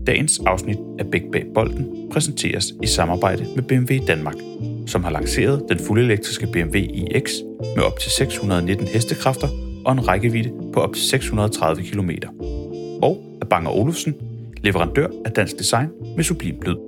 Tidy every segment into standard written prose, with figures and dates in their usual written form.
Dagens afsnit af Bæk bag bolden præsenteres i samarbejde med BMW Danmark, som har lanceret den fuldelektriske BMW iX med op til 619 hestekræfter og en rækkevidde på op til 630 km. Og af Bang & Olufsen, leverandør af dansk design med sublimt lyd.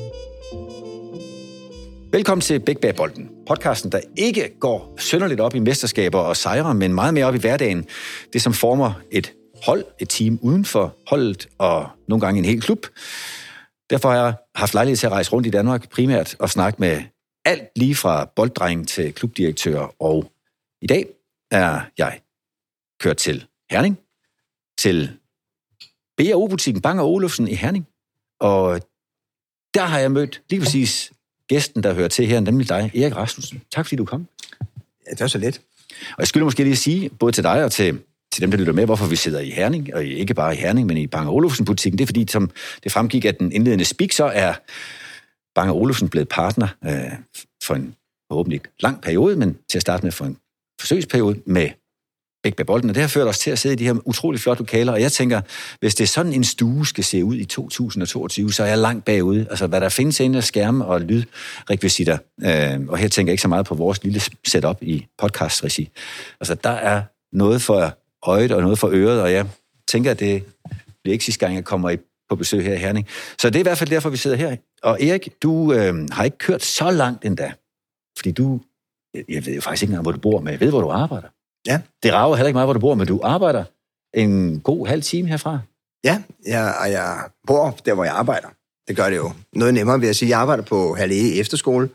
Velkommen til Bæk bag bolden, podcasten, der ikke går synderligt op i mesterskaber og sejre, men meget mere op i hverdagen. Det, som former et hold, et team uden for holdet og nogle gange en hel klub. Derfor har jeg haft lejlighed til at rejse rundt i Danmark primært og snakke med alt lige fra bolddreng til klubdirektør. Og i dag er jeg kørt til Herning, til B&O-butikken Bang & Olufsen i Herning. Og der har jeg mødt lige præcis gæsten, der hører til her, nemlig dig, Erik Rasmussen. Tak fordi du kom. Ja, det var så let. Og jeg skylder måske lige sige, både til dig og til dem, der lytter med, hvorfor vi sidder i Herning, og ikke bare i Herning, men i Bang & Olufsen-butikken. Det er fordi, som det fremgik af den indledende speak, så er Bang & Olufsen blevet partner for en forhåbentlig lang periode, men til at starte med for en forsøgsperiode med Bæk bag bolden. Og det har ført os til at sidde i de her utrolig flotte lokaler, og jeg tænker, hvis det er sådan en stue skal se ud i 2022, så er jeg langt bagude. Altså, hvad der findes inde af skærme og lydrekvisitter. Og her tænker jeg ikke så meget på vores lille setup i podcast-regi. Altså, der er noget for øjet og noget for øret, og jeg tænker, at det bliver ikke sidste gang, jeg kommer på besøg her i Herning. Så det er i hvert fald derfor, vi sidder her. Og Erik, du har ikke kørt så langt endda, fordi jeg ved jo faktisk ikke engang, hvor du bor, men jeg ved, hvor du arbejder. Ja. Det rager heller ikke meget, hvor du bor, men du arbejder en god halv time herfra. Ja, jeg bor der, hvor jeg arbejder. Det gør det jo noget nemmere, vil jeg sige. Jeg arbejder på Halle Efterskole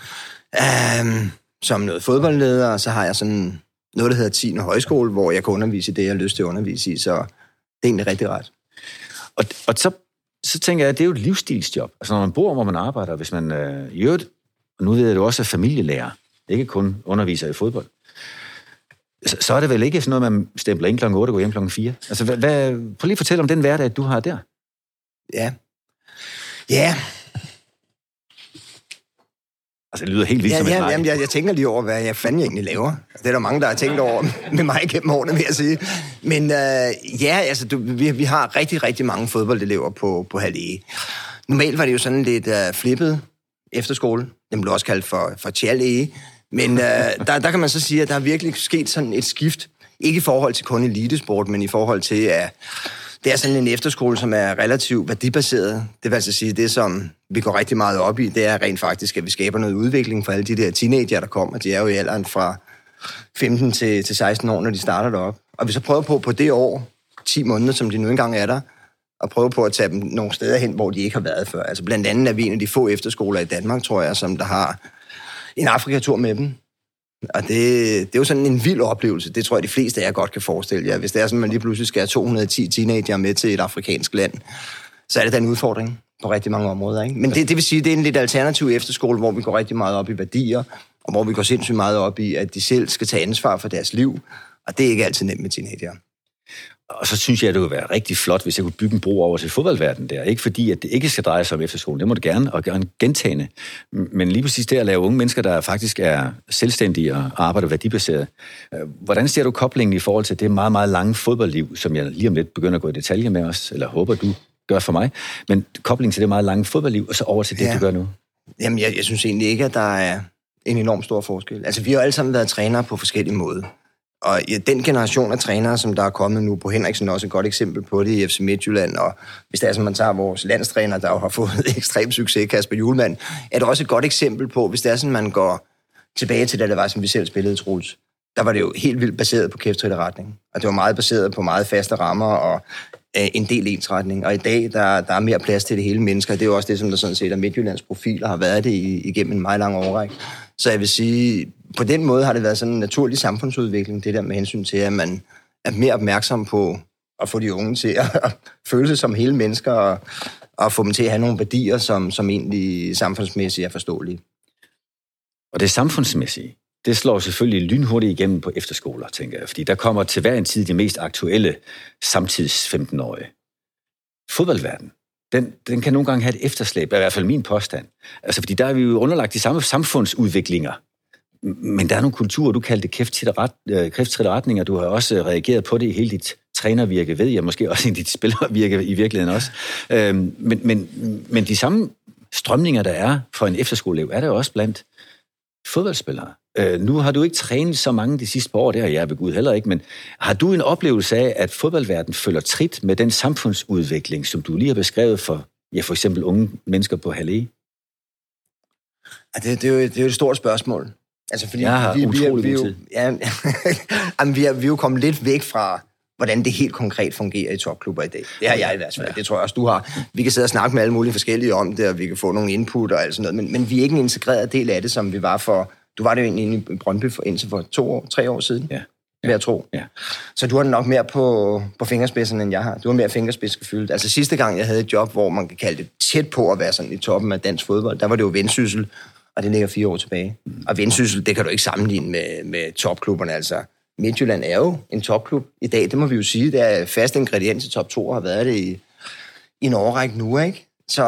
som noget fodboldleder, og så har jeg sådan noget, der hedder 10. højskole, hvor jeg kan undervise i det, jeg har lyst til at undervise i, så det er egentlig rigtig ret. Og så tænker jeg, at det er jo et livsstilsjob. Altså når man bor, hvor man arbejder, hvis man i øvrigt, og nu ved jeg, at du også er familielærer, ikke kun underviser i fodbold, så er det vel ikke sådan noget, man stempler ind kl. 8 og går hjem kl. 4? Altså, prøv lige at fortælle om den hverdag, du har der. Ja. Altså, det lyder helt vildt som et leg. Jeg tænker lige over, hvad jeg fandme egentlig laver. Det er der mange, der har tænkt over med mig gennem årene, vil jeg sige. Men vi har rigtig, rigtig mange fodboldelever på Halle. Normalt var det jo sådan lidt flippet efterskole. Den blev også kaldt for Tjal. Men der kan man så sige, at der er virkelig sket sådan et skift. Ikke i forhold til kun elitesport, men i forhold til, at det er sådan en efterskole, som er relativt værdibaseret. Det vil altså sige, det som vi går rigtig meget op i, det er rent faktisk, at vi skaber noget udvikling for alle de der teenager, der kommer. De er jo i alderen fra 15 til 16 år, når de starter derop. Og vi så prøver på det år, 10 måneder, som de nu engang er der, og prøve på at tage dem nogle steder hen, hvor de ikke har været før. Altså blandt andet er vi en af de få efterskoler i Danmark, tror jeg, som der har en Afrikatur med dem. Og det er jo sådan en vild oplevelse. Det tror jeg, de fleste af jer godt kan forestille jer. Hvis det er sådan, at man lige pludselig skal have 210 teenager med til et afrikansk land, så er det da en udfordring på rigtig mange områder, ikke? Men det vil sige, at det er en lidt alternativ efterskole, hvor vi går rigtig meget op i værdier, og hvor vi går sindssygt meget op i, at de selv skal tage ansvar for deres liv. Og det er ikke altid nemt med teenager. Og så synes jeg, at det ville være rigtig flot, hvis jeg kunne bygge en bro over til fodboldverdenen der. Ikke fordi, at det ikke skal dreje sig om efterskolen. Det må det gerne, og gerne gentagende. Men lige præcis det at lave unge mennesker, der faktisk er selvstændige og arbejder værdibaseret. Hvordan ser du koblingen i forhold til det meget, meget lange fodboldliv, som jeg lige om lidt begynder at gå i detaljer med os, eller håber du gør for mig, men koblingen til det meget lange fodboldliv, og så over til det, du gør nu? Jamen, jeg synes egentlig ikke, at der er en enorm stor forskel. Altså, vi har jo alle sammen været trænere på forskellige måder. Og den generation af trænere, som der er kommet nu på Henriksen, er også et godt eksempel på det i FC Midtjylland. Og hvis det er, som man tager vores landstræner, der jo har fået ekstrem succes, Kasper Hjulmand, er det også et godt eksempel på, hvis det er sådan, man går tilbage til, da det var, som vi selv spillede, Troels. Der var det jo helt vildt baseret på kæftritterretning. Og det var meget baseret på meget faste rammer og en del ensretning. Og i dag, der er mere plads til det hele mennesker. Det er jo også det, som der sådan set er Midtjyllands profiler har været det igennem en meget lang årrække. Så jeg vil sige, på den måde har det været sådan en naturlig samfundsudvikling, det der med hensyn til, at man er mere opmærksom på at få de unge til at føle sig som hele mennesker, og få dem til at have nogle værdier, som egentlig samfundsmæssigt er forståelige. Og det samfundsmæssige, det slår selvfølgelig lynhurtigt igennem på efterskoler, tænker jeg, fordi der kommer til hver en tid de mest aktuelle samtids 15-årige. Fodboldverden, den kan nogle gange have et efterslæb, i hvert fald min påstand. Altså, fordi der er vi jo underlagt de samme samfundsudviklinger. Men der er nogle kulturer, du kaldte kæftritterretninger, du har også reageret på det i hele dit trænervirke, ved jeg måske også, i dit spillervirke i virkeligheden også. Men de samme strømninger, der er for en efterskoleelev, er der også blandt fodboldspillere. Nu har du ikke trænet så mange de sidste par år, det har jeg ved Gud heller ikke, men har du en oplevelse af, at fodboldverdenen følger trit med den samfundsudvikling, som du lige har beskrevet for eksempel unge mennesker på Halle? Det er jo et stort spørgsmål. Altså, fordi jeg har utrolig god tid. Vi er jo kommet lidt væk fra, hvordan det helt konkret fungerer i topklubber i dag. Det har jeg i hvert fald. Det tror jeg også, du har. Vi kan sidde og snakke med alle mulige forskellige om det, og vi kan få nogle input og alt sådan noget, men vi er ikke en integreret del af det, som vi var for... Du var det jo egentlig i Brøndby indtil for 3 år siden, vil jeg tro. Ja. Så du har det nok mere på fingerspidserne, end jeg har. Du har mere fingerspidsgefyldt. Altså sidste gang, jeg havde et job, hvor man kan kalde det tæt på at være sådan i toppen af dansk fodbold, der var det jo Vendsyssel, og det ligger 4 år tilbage. Og Vendsyssel, det kan du ikke sammenligne med topklubberne, altså. Midtjylland er jo en topklub i dag, det må vi jo sige. Det er fast ingrediens i top 2, og har været det i en årrække nu, ikke? Så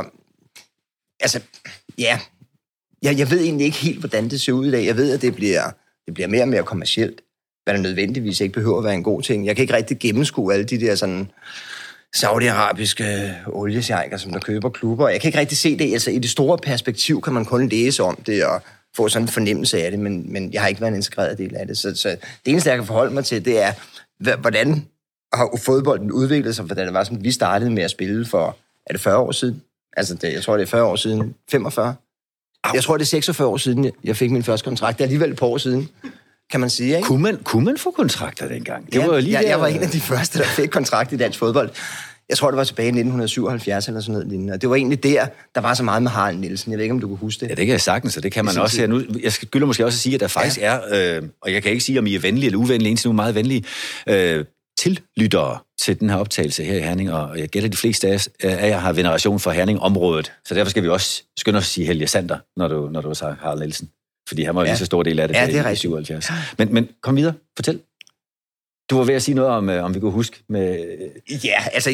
altså, ja... Jeg ved egentlig ikke helt, hvordan det ser ud i dag. Jeg ved, at det bliver mere og mere kommercielt, hvad der nødvendigvis ikke behøver at være en god ting. Jeg kan ikke rigtig gennemskue alle de der sådan saudiarabiske oliesjejker, som der køber klubber. Jeg kan ikke rigtig se det. Altså, i det store perspektiv kan man kun læse om det og få sådan en fornemmelse af det, men jeg har ikke været en integreret del af det. Så det eneste, jeg kan forholde mig til, det er, hvordan har fodbolden udviklet sig, hvordan det var, som vi startede med at spille for, er det 40 år siden? Altså, jeg tror, det er 40 år siden. 45? Jeg tror, det er 46 år siden, jeg fik min første kontrakt. Det er alligevel et par år siden, kan man sige, ikke? Kunne man få kontrakter dengang? Det var jo lige jeg var en af de første, der fik kontrakt i dansk fodbold. Jeg tror, det var tilbage i 1977 eller sådan noget lignende. Og det var egentlig der var så meget med Harald Nielsen. Jeg ved ikke, om du kunne huske det. Ja, det kan jeg sagtens, og det kan man også. Jeg skylder måske også at sige, at der faktisk er, og jeg kan ikke sige, om I er venlige eller uvenlige, indtil nu meget venlige, tillyttere til den her optagelse her i Herning, og jeg gætter de fleste af jer har veneration for Herning-området, så derfor skal vi også skynde os at sige Helge Sander, når du sagde Harald Nielsen, fordi han var jo lige så stor del af det, det er i 77. Men kom videre, fortæl. Du var ved at sige noget om vi kunne huske med... Ja, altså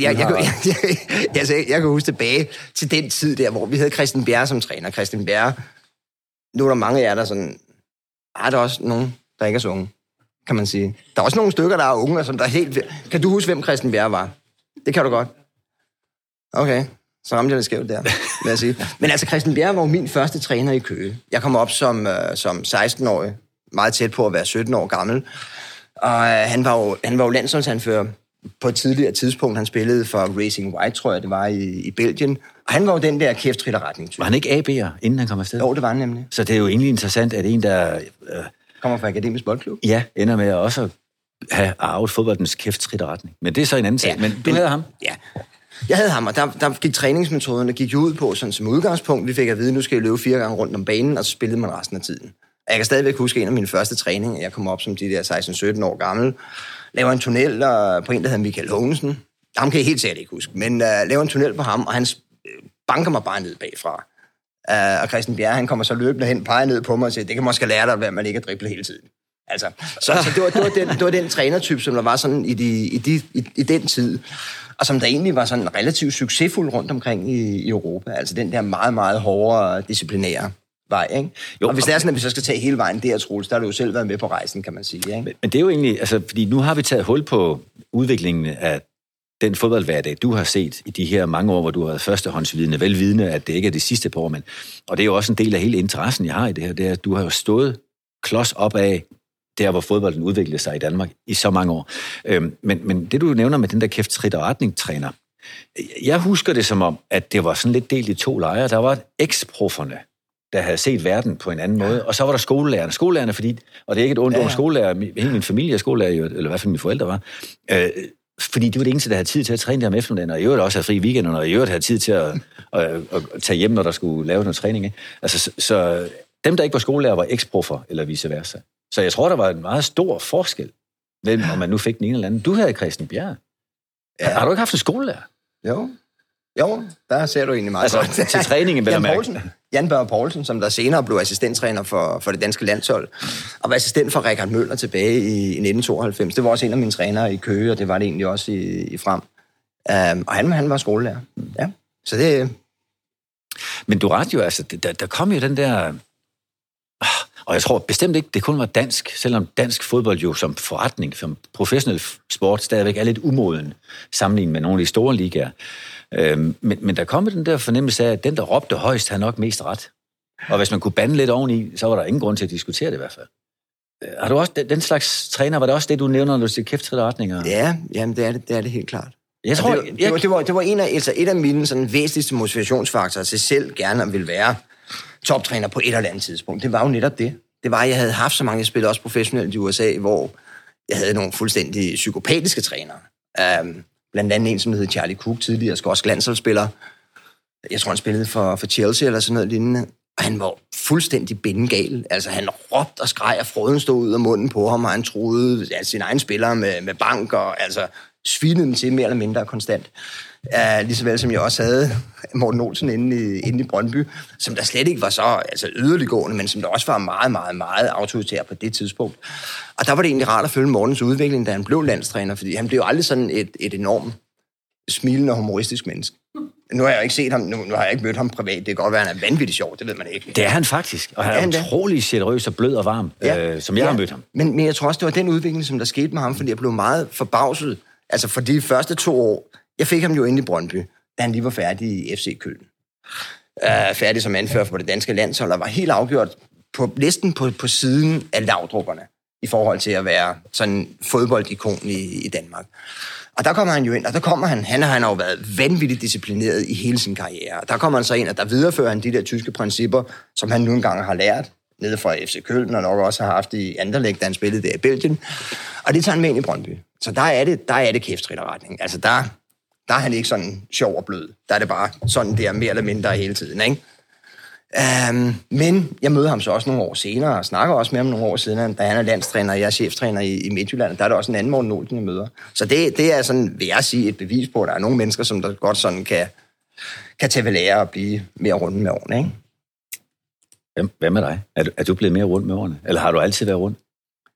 jeg kan huske tilbage til den tid der, hvor vi havde Christian Bjerre som træner. Christian Bjerre, nu er der mange af jer, der sådan... Er der også nogen, der ikke er så unge, kan man sige. Der er også nogle stykker, der er unge, og som der er helt... Kan du huske, hvem Christian Bjerre var? Det kan du godt. Okay, så ramte jeg det skævt der, vil jeg sige. Men altså, Christian Bjerre var jo min første træner i Køge. Jeg kom op som 16-årig, meget tæt på at være 17 år gammel. Og han var jo landsholdsanfører på et tidligere tidspunkt. Han spillede for Racing White, tror jeg, det var i Belgien. Og han var jo den der kæft-triller-retning-type. Var han ikke AB'er, inden han kom afsted? Jo, det var han nemlig. Så det er jo egentlig interessant, at en, der... kommer fra Akademisk Boldklub. Ja, ender med at også have arvet fodboldens kæft-triller-retning. Men det er så en anden sag. Men du havde ham? Ja. Jeg havde ham, og der gik træningsmetoderne gik jo ud på, sådan som udgangspunkt. Vi fik at vide, nu skal jeg løbe 4 gange rundt om banen, og så spillede man resten af tiden. Jeg kan stadigvæk huske en af mine første træninger. Jeg kom op som de der 16-17 år gammel. Laver en tunnel på en, der hedder Michael Haagensen. Ham kan jeg helt sikkert ikke huske. Men laver en tunnel på ham, og han banker mig bare ned bagfra. Og Christian Bjerre, han kommer så løbende hen, peger ned på mig og siger, det kan måske lære dig, at man ikke kan drible hele tiden. Altså, så det var den trænertype, som der var sådan i den tid. Og som der egentlig var sådan relativt succesfuld rundt omkring i Europa. Altså den der meget, meget hårde disciplinære vej, ikke? Jo, og hvis det er sådan, at vi så skal tage hele vejen der, Troels, der har du jo selv været med på rejsen, kan man sige, ikke? Men det er jo egentlig, altså, fordi nu har vi taget hul på udviklingen af den fodboldhverdag, du har set i de her mange år, hvor du har været førstehåndsvidende, velvidende, at det ikke er det sidste par år, men, og det er jo også en del af hele interessen, jeg har i det her, det er, at du har jo stået klods op af der, hvor fodbolden udviklede sig i Danmark i så mange år. Men det, du nævner med den der kæft-triller-retning-træner, jeg husker det som om, at det var sådan lidt delt i 2 lejre. Der var eks-profferne, der havde set verden på en anden måde, og så var der skolelærerne. Skolelærerne, fordi, og det er ikke et ondt ord skolelærer, hele min familie er skolelærer, eller i hvert fald mine forældre var, fordi det var det eneste, der havde tid til at træne der om eftermiddagen, og i øvrigt også have fri weekend, og i øvrigt havde tid til at tage hjem, når der skulle lave noget træning. Ikke? Altså, så dem, der ikke var skolelærer, var eksproffer, eller vice versa. Så jeg tror, der var en meget stor forskel, mellem om man nu fik den ene eller anden. Du havde Christian Bjerre. Ja. Har du ikke haft en skolelærer? Jo, der ser du egentlig meget godt. Til træningen, vel at mærke. Jan Børge Poulsen, som der senere blev assistenttræner for det danske landshold, og var assistent for Richard Møller tilbage i 1992. Det var også en af mine trænere i Køge, og det var det egentlig også i Frem. Og han var skolelærer. Ja, så det... Men du ret jo, altså, der kom jo den der... Og jeg tror bestemt ikke, det kun var dansk, selvom dansk fodbold jo som forretning, som professionel sport, stadigvæk er lidt umoden sammenlignet med nogle af de store ligaer. Men der kom den der fornemmelse af, at den, der råbte højst, havde nok mest ret. Og hvis man kunne bande lidt oveni, så var der ingen grund til at diskutere det i hvert fald. Har du også den slags træner, var det også det, du nævner, når du siger kæft-retninger? Ja, jamen det er det helt klart. Jeg tror, det var et af mine sådan væsentligste motivationsfaktorer til selv gerne at ville være toptræner på et eller andet tidspunkt. Det var jo netop det. Det var, at jeg havde haft så mange spillere, også professionelt i USA, hvor jeg havde nogle fuldstændig psykopatiske trænere. Blandt andet en, som hed Charlie Cook, tidligere skotsk landsholdsspiller. Jeg tror, han spillede for Chelsea eller sådan noget lignende. Og han var fuldstændig bindegal. Altså, han råbte og skreg, og fråden stod ud af munden på ham, og han troede sine egne spillere med bank, og altså svinede dem til mere eller mindre konstant. Ligesåvel som jeg også havde Morten Olsen inde i Brøndby, som der slet ikke var så yderliggående, men som der også var meget, meget, meget autoritær på det tidspunkt. Og der var det egentlig rart at følge Mortens udvikling, da han blev landstræner, fordi han blev jo aldrig sådan et enormt smilende og humoristisk menneske. Nu har jeg ikke set ham, nu har jeg ikke mødt ham privat. Det kan godt være, at han er vanvittigt sjov, det ved man ikke. Det er han faktisk, og han er utrolig generøs og blød og varm, som jeg har mødt ham. Men jeg tror også, det var den udvikling, som der skete med ham, fordi jeg blev meget forbavset. Altså for de første 2 år, jeg fik ham jo inde i Brøndby, da han lige var færdig i FC Köln. Færdig som anfører for det danske landshold, og var helt afgjort næsten på siden af lavdrukkerne i forhold til at være sådan fodboldikon i Danmark. Og der kommer han jo ind, og der kommer han har jo været vanvittigt disciplineret i hele sin karriere. Og der kommer han så ind, og der viderefører han de der tyske principper, som han nu engang har lært nede fra FC Köln, og nok også har haft i Anderlecht, da han spillede der i Belgien. Og det tager han med ind i Brøndby. Så der er det kæftritterretning. Altså der er han ikke sådan sjov og blød. Der er det bare sådan der mere eller mindre hele tiden, ikke? Men jeg møder ham så også nogle år senere, og snakker også med ham nogle år siden, da han er landstræner, og jeg er cheftræner i Midtjylland, og der er der også en anden Morten Olsen, jeg møder. Så det er sådan, vil jeg sige, et bevis på, at der er nogle mennesker, som der godt sådan kan tage ved lære og blive mere rundt med årene, ikke? Hvad med dig? Er du blevet mere rundt med årene? Eller har du altid været rundt?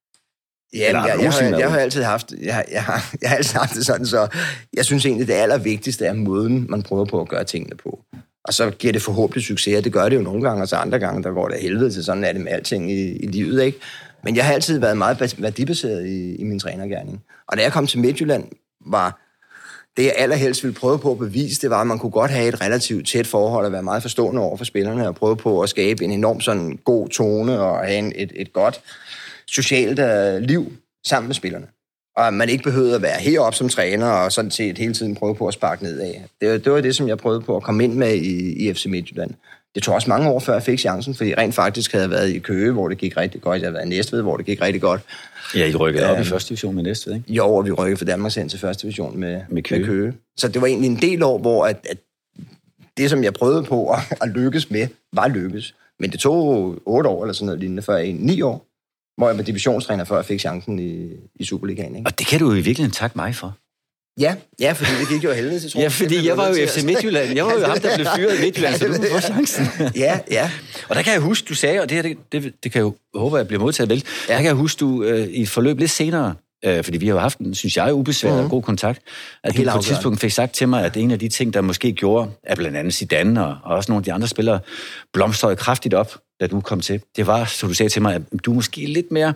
Ja, jeg har altid haft jeg har altid haft det sådan, så jeg synes egentlig, det allervigtigste er måden, man prøver på at gøre tingene på. Og så giver det forhåbentlig succes, og det gør det jo nogle gange, og så andre gange, der går det helvede til, sådan er det med alting i livet, ikke? Men jeg har altid været meget værdibaseret i min trænergerning. Og da jeg kom til Midtjylland, var det, jeg allerhelst ville prøve på at bevise, det var, at man kunne godt have et relativt tæt forhold, og være meget forstående over for spillerne, og prøve på at skabe en enorm sådan god tone, og have et godt socialt liv sammen med spillerne. Og man ikke behøvede at være heroppe som træner, og sådan set hele tiden prøve på at sparke nedad. Det var det, som jeg prøvede på at komme ind med i FC Midtjylland. Det tog også mange år, før jeg fik chancen, fordi rent faktisk havde jeg været i Køge, hvor det gik rigtig godt. Jeg havde været i Næstved, hvor det gik rigtig godt. Ja, I rykkede op i første division med Næstved, ikke? Jo, og vi rykkede fra Danmark ind til første division med Køge. Så det var egentlig en del år, hvor at det, som jeg prøvede på at lykkes med, var lykkes. Men det tog 8 år eller sådan noget lignende, før 9 år, hvor jeg var divisionstræner, før jeg fik chancen i Superligaen, ikke? Og det kan du i virkeligheden takke mig for. Ja, fordi det gik jo helvede til, tror jeg. Ja, fordi jeg var jo i FC Midtjylland. Jeg var jo ham, der blev fyret i Midtjylland, så du får chancen. Ja. Og der kan jeg huske, du sagde, og det kan jeg jo håbe, at jeg bliver modtaget vel. Der kan jeg huske, du i et forløb lidt senere, fordi vi har jo haft en, synes jeg, ubesværet og god kontakt, at du på et tidspunkt fik sagt til mig, at en af de ting, der måske gjorde, at blandt andet Zidane og også nogle af de andre spillere blomstrede kraftigt op, da du kom til, det var, så du sagde til mig, at du er måske lidt mere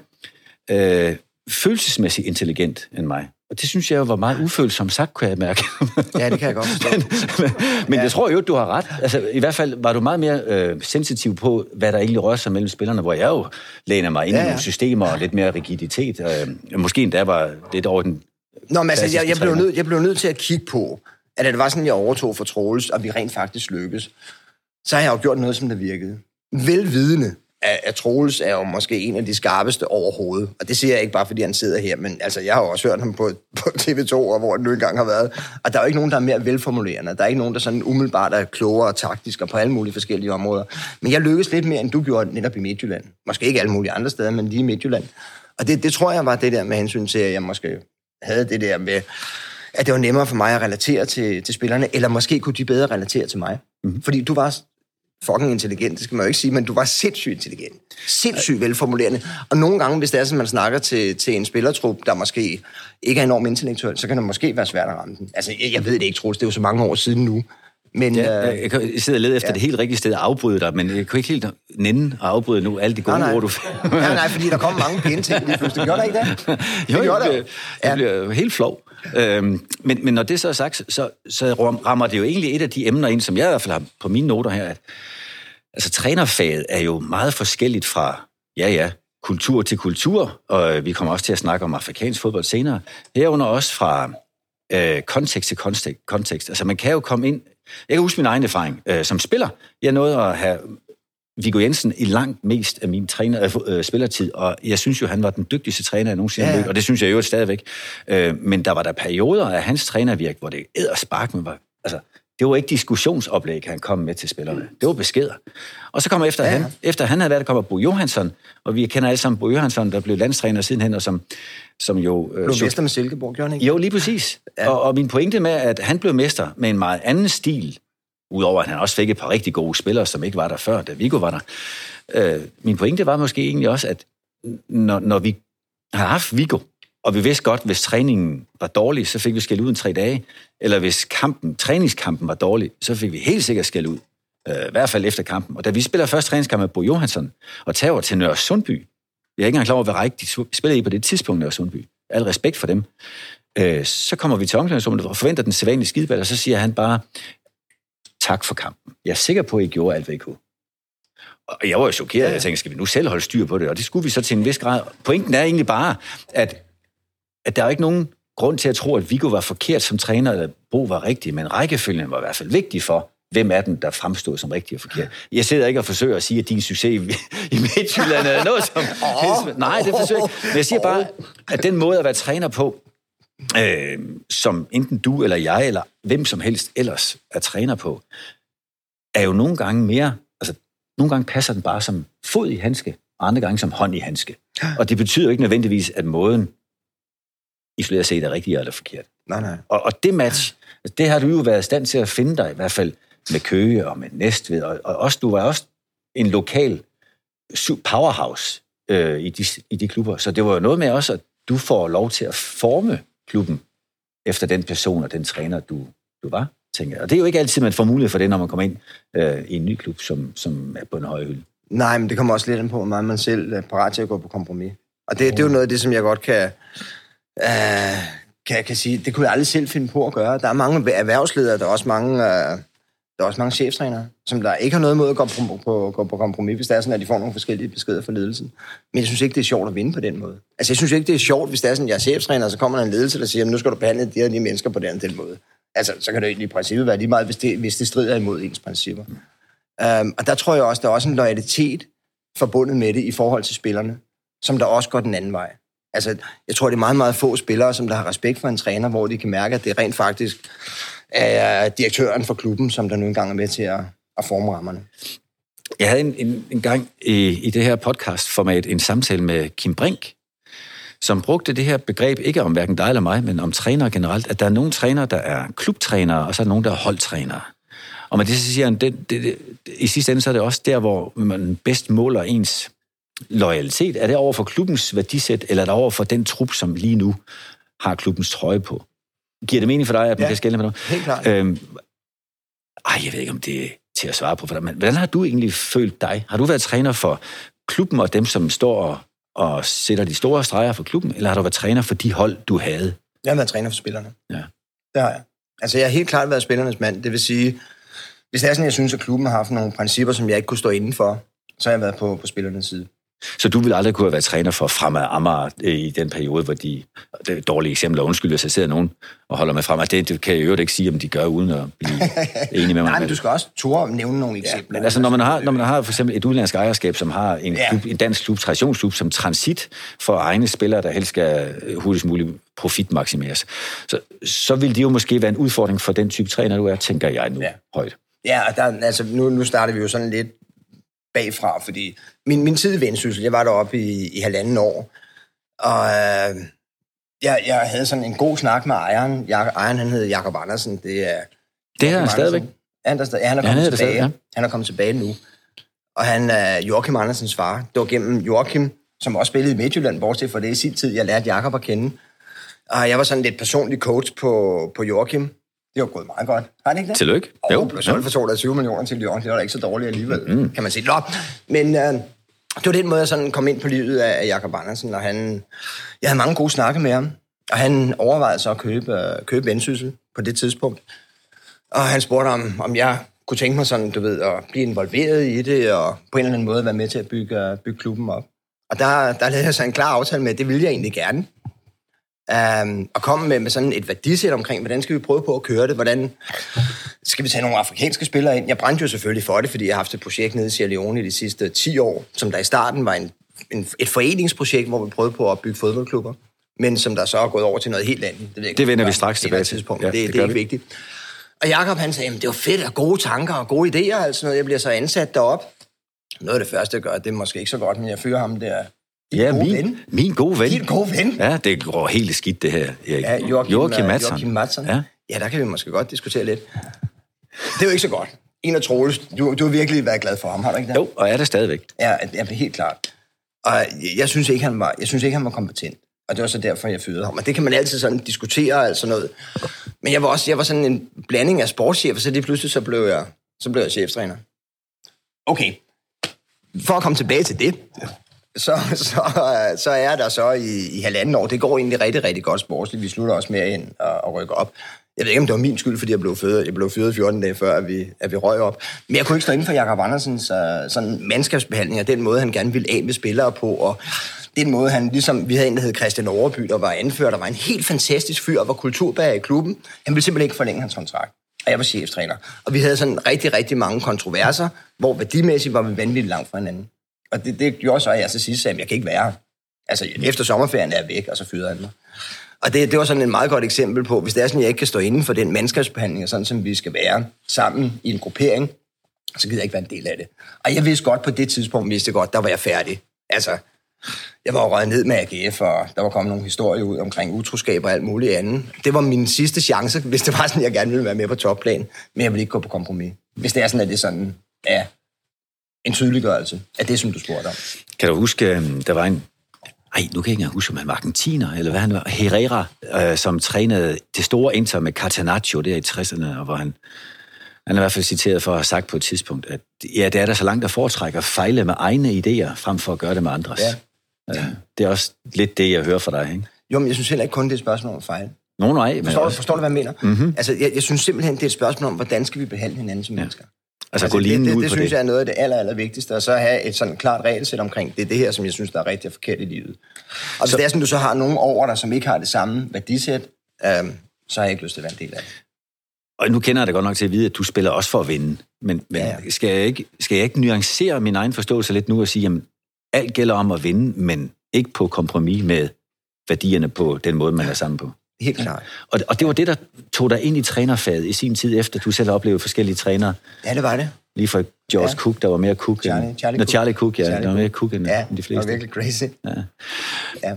følelsesmæssigt intelligent end mig. Og det synes jeg jo var meget ufølsomt sagt, kunne jeg mærke. Ja, det kan jeg godt forstå. Men jeg tror jo, du har ret. Altså, i hvert fald var du meget mere sensitiv på, hvad der egentlig rører sig mellem spillerne, hvor jeg jo læner mig ind i nogle systemer og lidt mere rigiditet. Måske endda var lidt over den... Nå, men altså, jeg blev nødt til at kigge på, at det var sådan, jeg overtog for Troels, og vi rent faktisk lykkedes. Så har jeg jo gjort noget, som der virkede. Velvidende, at Troels er jo måske en af de skarpeste overhovedet. Og det siger jeg ikke bare, fordi han sidder her, men altså, jeg har jo også hørt ham på TV2, hvor den nu engang har været. Og der er jo ikke nogen, der er mere velformulerende. Der er ikke nogen, der sådan umiddelbart er klogere og taktisk og på alle mulige forskellige områder. Men jeg lykkedes lidt mere, end du gjorde netop i Midtjylland. Måske ikke alle mulige andre steder, men lige i Midtjylland. Og det tror jeg var det der med hensyn til, at jeg måske havde det der med, at det var nemmere for mig at relatere til spillerne, eller måske kunne de bedre relatere til mig. Mm-hmm. Fordi du var fucking intelligent, det skal man jo ikke sige, men du var sindssygt intelligent. Sindssygt velformulerende. Og nogle gange, hvis det er sådan, man snakker til en spillertrup, der måske ikke er enormt intellektuel, så kan det måske være svært at ramme den. Altså, jeg ved det ikke, Troels, det er jo så mange år siden nu. Men, jeg sidder og leder efter det helt rigtige sted at afbryde dig, men jeg kunne ikke helt nænde at afbryde nu alle de gode ord, du nej, fordi der kom mange pæne ting lige pludselig. Gjorde der ikke det? Jeg bliver helt flov. Men når det så er sagt, så rammer det jo egentlig et af de emner ind, som jeg i hvert fald har på mine noter her, at altså, trænerfaget er jo meget forskelligt fra, kultur til kultur, og vi kommer også til at snakke om afrikansk fodbold senere, herunder også fra kontekst til kontekst. Altså, man kan jo komme ind. Jeg kan huske min egen erfaring som spiller. Jeg nåede at have Viggo Jensen i langt mest af min spillertid, og jeg synes jo, han var den dygtigste træner, jeg nogensinde mødte, og det synes jeg jo stadigvæk. Men der var der perioder af hans trænervirk, hvor det edderspark med var. Altså, det var ikke diskussionsoplæg, han kom med til spillerne. Det var beskeder. Og så kommer efter han havde været, der kommer Bo Johansson, og vi kender alle sammen Bo Johansson, der blev landstræner sidenhen, og som jo... blev mester med Silkeborg, gjorde han ikke? Jo, lige præcis. Ja. Og min pointe med, at han blev mester med en meget anden stil, udover at han også fik et par rigtig gode spillere, som ikke var der før, da Viggo var der. Min pointe var måske egentlig også, at når vi har haft Viggo, og vi vidste godt, hvis træningen var dårlig, så fik vi skæld ud en 3 dage. Eller hvis træningskampen var dårlig, så fik vi helt sikkert skæld ud. I hvert fald efter kampen. Og da vi spiller først træningskamp med Bo Johansson, og tager til Nørre Sundby, jeg er ikke engang klar over, hvad række de spiller i på det tidspunkt, Nørre Sundby. Al respekt for dem. Så kommer vi til omklædningsrummet og forventer den sædvanlige skideball, og så siger han bare, tak for kampen. Jeg er sikker på, at I gjorde alt, hvad I kunne. Og jeg var jo chokeret. Jeg tænkte, skal vi nu selv holde styr på det? Og det skulle vi så til en vis grad. Pointen er egentlig bare, at der er ikke nogen grund til at tro, at Viggo var forkert som træner, eller Bo var rigtig, men rækkefølgen var i hvert fald vigtig for, hvem er den, der fremstod som rigtig og forkert. Jeg sidder ikke og forsøger at sige, at din succes i Midtjylland er noget som... Nej, det forsøger jeg ikke. Men jeg siger bare, at den måde at være træner på, som enten du eller jeg, eller hvem som helst ellers er træner på, er jo nogle gange mere... Altså, nogle gange passer den bare som fod i handske, og andre gange som hånd i handske. Og det betyder jo ikke nødvendigvis, at måden isoleret set er rigtig eller forkert. Nej. Og det match, det har du jo været i stand til at finde dig, i hvert fald med Køge og med Næstved, og også, du var også en lokal powerhouse i de klubber. Så det var jo noget med også, at du får lov til at forme klubben efter den person og den træner, du var, tænker jeg. Og det er jo ikke altid, man får mulighed for det, når man kommer ind i en ny klub, som er på en høj hylde. Nej, men det kommer også lidt an på, hvor meget man selv er parat til at gå på kompromis. Og det er jo noget af det, som jeg godt kan sige, det kunne jeg aldrig selv finde på at gøre. Der er mange erhvervsledere, der er også mange cheftrænere, som der ikke har noget mod at gå på kompromis, hvis det er sådan, at de får nogle forskellige beskeder fra ledelsen. Men jeg synes ikke, det er sjovt at vinde på den måde. Altså, jeg synes ikke, det er sjovt, hvis det er sådan, at jeg er cheftræner, og så kommer der en ledelse, der siger, nu skal du behandle de her nye mennesker på den måde. Altså, så kan det egentlig i princippet være lige meget, hvis det strider imod ens principper. Og der tror jeg også, der er også en loyalitet forbundet med det i forhold til spillerne, som der også går den anden vej. Altså, jeg tror, det er meget, meget få spillere, som der har respekt for en træner, hvor de kan mærke, at det rent faktisk er direktøren for klubben, som der nu engang er med til at forme rammerne. Jeg havde en gang i det her podcast-format en samtale med Kim Brink, som brugte det her begreb, ikke om hverken dig eller mig, men om trænere generelt, at der er nogle trænere, der er klubtrænere, og så er der nogle, der er holdtrænere. Og med det så siger han, i sidste ende så er det også der, hvor man bedst måler ens loyalitet. Er det over for klubbens værdisæt, eller er det over for den trup, som lige nu har klubbens trøje på? Giver det mening for dig, at man kan skelne med noget? Helt klart. Jeg ved ikke, om det er til at svare på for dig, men hvordan har du egentlig følt dig? Har du været træner for klubben og dem, som står og sætter de store streger for klubben, eller har du været træner for de hold, du havde? Jeg har været træner for spillerne. Ja. Det har jeg. Altså, jeg har helt klart været spillernes mand. Det vil sige, hvis det er sådan, jeg synes, at klubben har haft nogle principper, som jeg ikke kunne stå inden for, så har jeg været på spillernes side. Så du ville aldrig kunne have været træner for Fremad Amager i den periode, hvor det er dårlige eksempler, undskyld, hvis jeg sidder nogen og holder med Fremad. Det kan jeg jo ikke sige, om de gør, uden at blive enige med mig. Nej, men du skal også turde nævne nogle eksempler. Men altså, når man har for eksempel et udenlandsk ejerskab, som har en dansk klub, traditionsklub, som transit for egne spillere, der helst skal hurtigst muligt profitmaksimeres, så vil det jo måske være en udfordring for den type træner, du er, tænker jeg nu højt. Ja, og nu starter vi jo sådan lidt bagfra, fordi min tid i Vendsyssel, jeg var deroppe i 1,5 år, og jeg havde sådan en god snak med ejeren. Ejeren, han hed Jakob Andersen. Det er han stadigvæk. Han er kommet tilbage. Han er kommet tilbage nu. Og han er Joachim Andersens far. Det var gennem Joachim, som også spillede i Midtjylland, bortset fra det i sin tid. Jeg lærte Jakob at kende. Og jeg var sådan lidt personlig coach på Joachim. Det var gået meget godt. Har det ikke det? Tillykke. Jo, blev solgt for 220 millioner til Lyon. Det var da ikke så dårligt alligevel, kan man sige. Nå, men det var den måde, jeg sådan kom ind på livet af Jakob Andersen, og jeg havde mange gode snakke med ham, og han overvejede så at købe Vendsyssel på det tidspunkt. Og han spurgte om jeg kunne tænke mig sådan, du ved, at blive involveret i det, og på en eller anden måde være med til at bygge klubben op. Og der lavede jeg så en klar aftale med, at det ville jeg egentlig gerne. Og komme med sådan et værdisæt omkring, hvordan skal vi prøve på at køre det, hvordan skal vi tage nogle afrikanske spillere ind. Jeg brændte jo selvfølgelig for det, fordi jeg har haft et projekt nede i Sierra Leone i de sidste 10 år, som der i starten var et foreningsprojekt, hvor vi prøvede på at bygge fodboldklubber, men som der så er gået over til noget helt andet. Det vender vi straks tilbage til. Ja, det er ikke vigtigt. Og Jakob han sagde, det var fedt og gode tanker og gode idéer, altså noget. Jeg bliver så ansat derop. Noget af det første, jeg gør, det er måske ikke så godt, men jeg fyrer ham der. Min gode ven. Din gode ven. Ja, det går helt skidt, det her. Ja, Joachim Madsen. Ja, der kan vi måske godt diskutere lidt. Det er jo ikke så godt. En af Troels, du har virkelig været glad for ham, har du ikke det? Jo, og er det stadigvæk. Ja, helt klart. Og jeg synes ikke, han var kompetent. Og det var så derfor, jeg fyrede ham. Og det kan man altid sådan diskutere, altså noget. Men jeg var sådan en blanding af sportschef, og så lige pludselig så blev jeg cheftræner. Okay. For at komme tilbage til det, så er jeg der så i 1,5 år. Det går egentlig rigtig, rigtig godt sportsligt. Vi slutter også med ind og rykker op. Jeg ved ikke, om det var min skyld, fordi jeg blev fyret 14 dage før, at vi røg op. Men jeg kunne ikke stå inden for Jakob Andersens sådan mandskabsbehandling, og den måde, han gerne ville af med spillere på, og den måde, han ligesom, vi havde en, der hed Christian Overby, der var anfører, der var en helt fantastisk fyr, og var kulturbærer i klubben. Han ville simpelthen ikke forlænge hans kontrakt, og jeg var cheftræner. Og vi havde sådan rigtig, rigtig mange kontroverser, hvor værdimæssigt var vi vanvittigt langt fra hinanden. Og det gjorde så, at jeg så sidst sagde, at jeg kan ikke være her. Altså, efter sommerferien er jeg væk, og så fyrede han mig. Og det var sådan et meget godt eksempel på, hvis det er sådan, at jeg ikke kan stå inden for den mandskabsbehandling, sådan som vi skal være sammen i en gruppering, så gider jeg ikke være en del af det. Og jeg vidste godt på det tidspunkt, der var jeg færdig. Altså, jeg var røget ned med AGF, og der var kommet nogle historier ud omkring utroskab og alt muligt andet. Det var min sidste chance, hvis det var sådan, at jeg gerne ville være med på topplan, men jeg ville ikke gå på kompromis. Hvis det er sådan, at det sådan er en tydeliggørelse af det, som du spurgte om. Kan du huske, der var en... nu kan jeg ikke huske, om han var argentiner, eller hvad han var. Herrera, som trænede det store Inter med Catenaccio der i 60'erne, og hvor han er i hvert fald citeret for at have sagt på et tidspunkt, at ja, det er der så langt, der foretrækker at fejle med egne idéer, frem for at gøre det med andres. Ja. Det er også lidt det, jeg hører fra dig, ikke? Jo, men jeg synes heller ikke kun, det er et spørgsmål om at fejle. Nej. Forstår du, hvad jeg mener? Mm-hmm. Altså, jeg synes simpelthen, det er et spørgsmål om, hvordan skal vi behandle hinanden som mennesker. Altså gå lige ud på det. Det synes jeg er noget af det aller vigtigste, og så have et sådan klart regelsæt omkring, det er det her, som jeg synes, der er rigtig forkert i livet. Og hvis det er sådan, du så har nogen over dig, som ikke har det samme værdisæt, så har jeg ikke lyst til at være en del af det. Og nu kender jeg det godt nok til at vide, at du spiller også for at vinde. Men skal jeg ikke nuancere min egen forståelse lidt nu og sige, at alt gælder om at vinde, men ikke på kompromis med værdierne på den måde, man er sammen på? Helt klart. Og det var det, der tog dig ind i trænerfaget i sin tid, efter du selv oplevede forskellige trænere. Ja, det var det. Lige fra George Cook, der var mere Cook Charlie Cook, ja. Der var mere Cook end de fleste. Ja, det var virkelig crazy. Ja.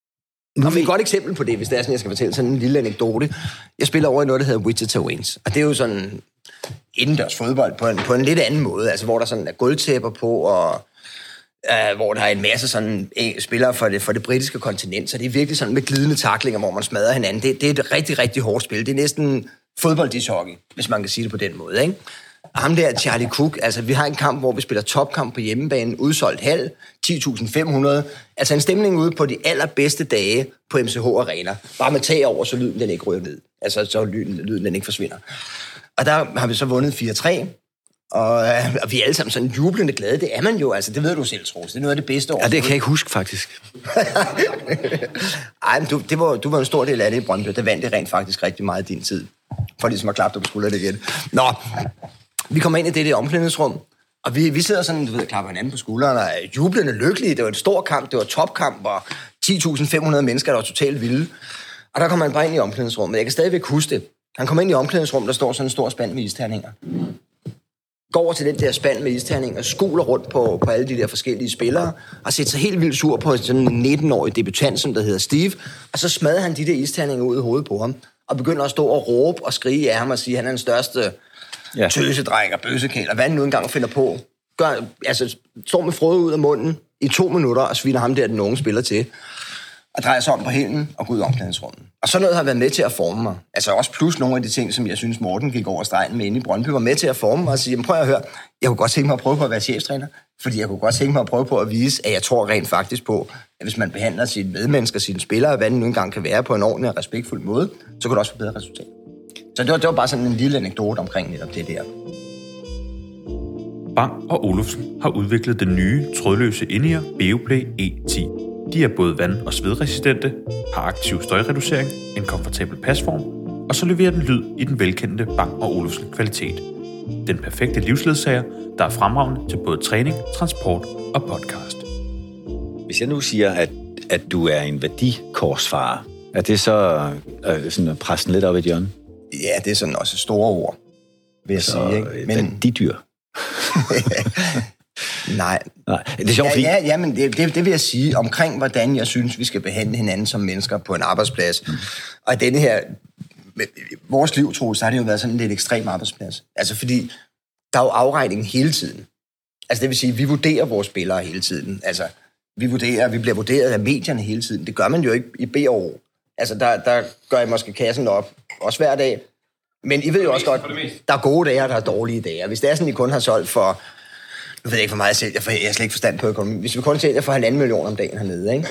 Nu et godt eksempel på det, hvis det er sådan, jeg skal fortælle sådan en lille anekdote. Jeg spiller over i noget, der hedder Wichita Wings. Og det er jo sådan indendørs fodbold på en lidt anden måde. Altså, hvor der sådan er gulvtæpper på, og hvor der er en masse sådan spillere for det britiske kontinent. Så det er virkelig sådan med glidende tacklinger, hvor man smadrer hinanden. Det er et rigtig, rigtig hårdt spil. Det er næsten fodbolddishockey, hvis man kan sige det på den måde, ikke? Og ham der, Charlie Cook, altså vi har en kamp, hvor vi spiller topkamp på hjemmebane, udsolgt halv, 10.500. Altså en stemning ude på de allerbedste dage på MCH Arena. Bare med tag over, så lyden den ikke ryger ned. Altså så lyden den ikke forsvinder. Og der har vi så vundet 4-3. Og vi er alle sammen sådan jublende glade. Det er man jo, altså det ved du selv, Troels. Det er noget af det bedste år. Ja, det kan jeg ikke huske, faktisk. Ej, men du var en stor del af det i Brøndby. Der vandt det rent faktisk rigtig meget i din tid. For ligesom at klappe dig på skulderen igen. Nå, vi kommer ind i det omklædningsrum, og vi sidder sådan, du ved, og klapper hinanden på skulderen, og er jublende lykkelige. Det var en stor kamp, det var topkamp, og 10.500 mennesker, der var totalt vilde. Og der kommer han bare ind i omklædningsrummet. Jeg kan stadigvæk huske det. Han kommer ind i omklædningsrummet, der står sådan en stor spand med isterninger. Går over til den der spand med isterninger, skuler rundt på alle de der forskellige spillere, og sætter sig helt vildt sur på sådan en 19-årig debutant, som der hedder Steve, og så smadrer han de der isterninger ud i hovedet på ham, og begynder at stå og råbe og skrige af ham og sige, at han er den største tøsedreng og bøsekæl, og hvad han nu engang finder på. Står med frøde ud af munden i 2 minutter og sviner ham der, den unge spiller til. og drejer sig om på hælen og gå ud i omklædningsrummet. Og sådan noget har været med til at forme mig. Altså også plus nogle af de ting, som jeg synes, Morten gik over stregen med inde i Brøndby, var med til at forme mig og sige, prøv at høre, jeg kunne godt tænke mig at prøve på at være cheftræner, fordi jeg kunne godt tænke mig at prøve på at vise, at jeg tror rent faktisk på, at hvis man behandler sine medmennesker, sine spillere, hvad det nu engang kan være på en ordentlig og respektfuld måde, så kan det også få bedre resultat. Så det var bare sådan en lille anekdote omkring netop det der. Bang og Olufsen har udviklet den nye trådløse in-ear Beoplay E10. De er både vand- og svedresistente, har aktiv støjreducering, en komfortabel pasform, og så leverer den lyd i den velkendte Bang & Olufsen kvalitet. Den perfekte livsledsager, der er fremragende til både træning, transport og podcast. Hvis jeg nu siger, at du er en værdikorsfarer, er det så sådan at presse den lidt op i et hjørne? Ja, det er sådan også store ord, vil jeg sige. Ikke? Men værdidyr? Nej. Det er sjovt, fordi... Ja, men det vil jeg sige omkring, hvordan jeg synes, vi skal behandle hinanden som mennesker på en arbejdsplads. Og denne her... Vores liv, Troels, så har det jo været sådan en lidt ekstrem arbejdsplads. Altså, fordi der er jo afregning hele tiden. Altså, det vil sige, vi vurderer vores spillere hele tiden. Altså, vi bliver vurderet af medierne hele tiden. Det gør man jo ikke i BO. Altså, der gør jeg måske kassen op, også hver dag. Men I ved jo også godt, der er gode dage, og der er dårlige dage. Hvis det er sådan, I kun har solgt for... Nu ved jeg ikke, hvor meget jeg sælger, for jeg har slet ikke forstand på økonomi. Hvis vi kun sælger for 1,5 million om dagen hernede, ikke?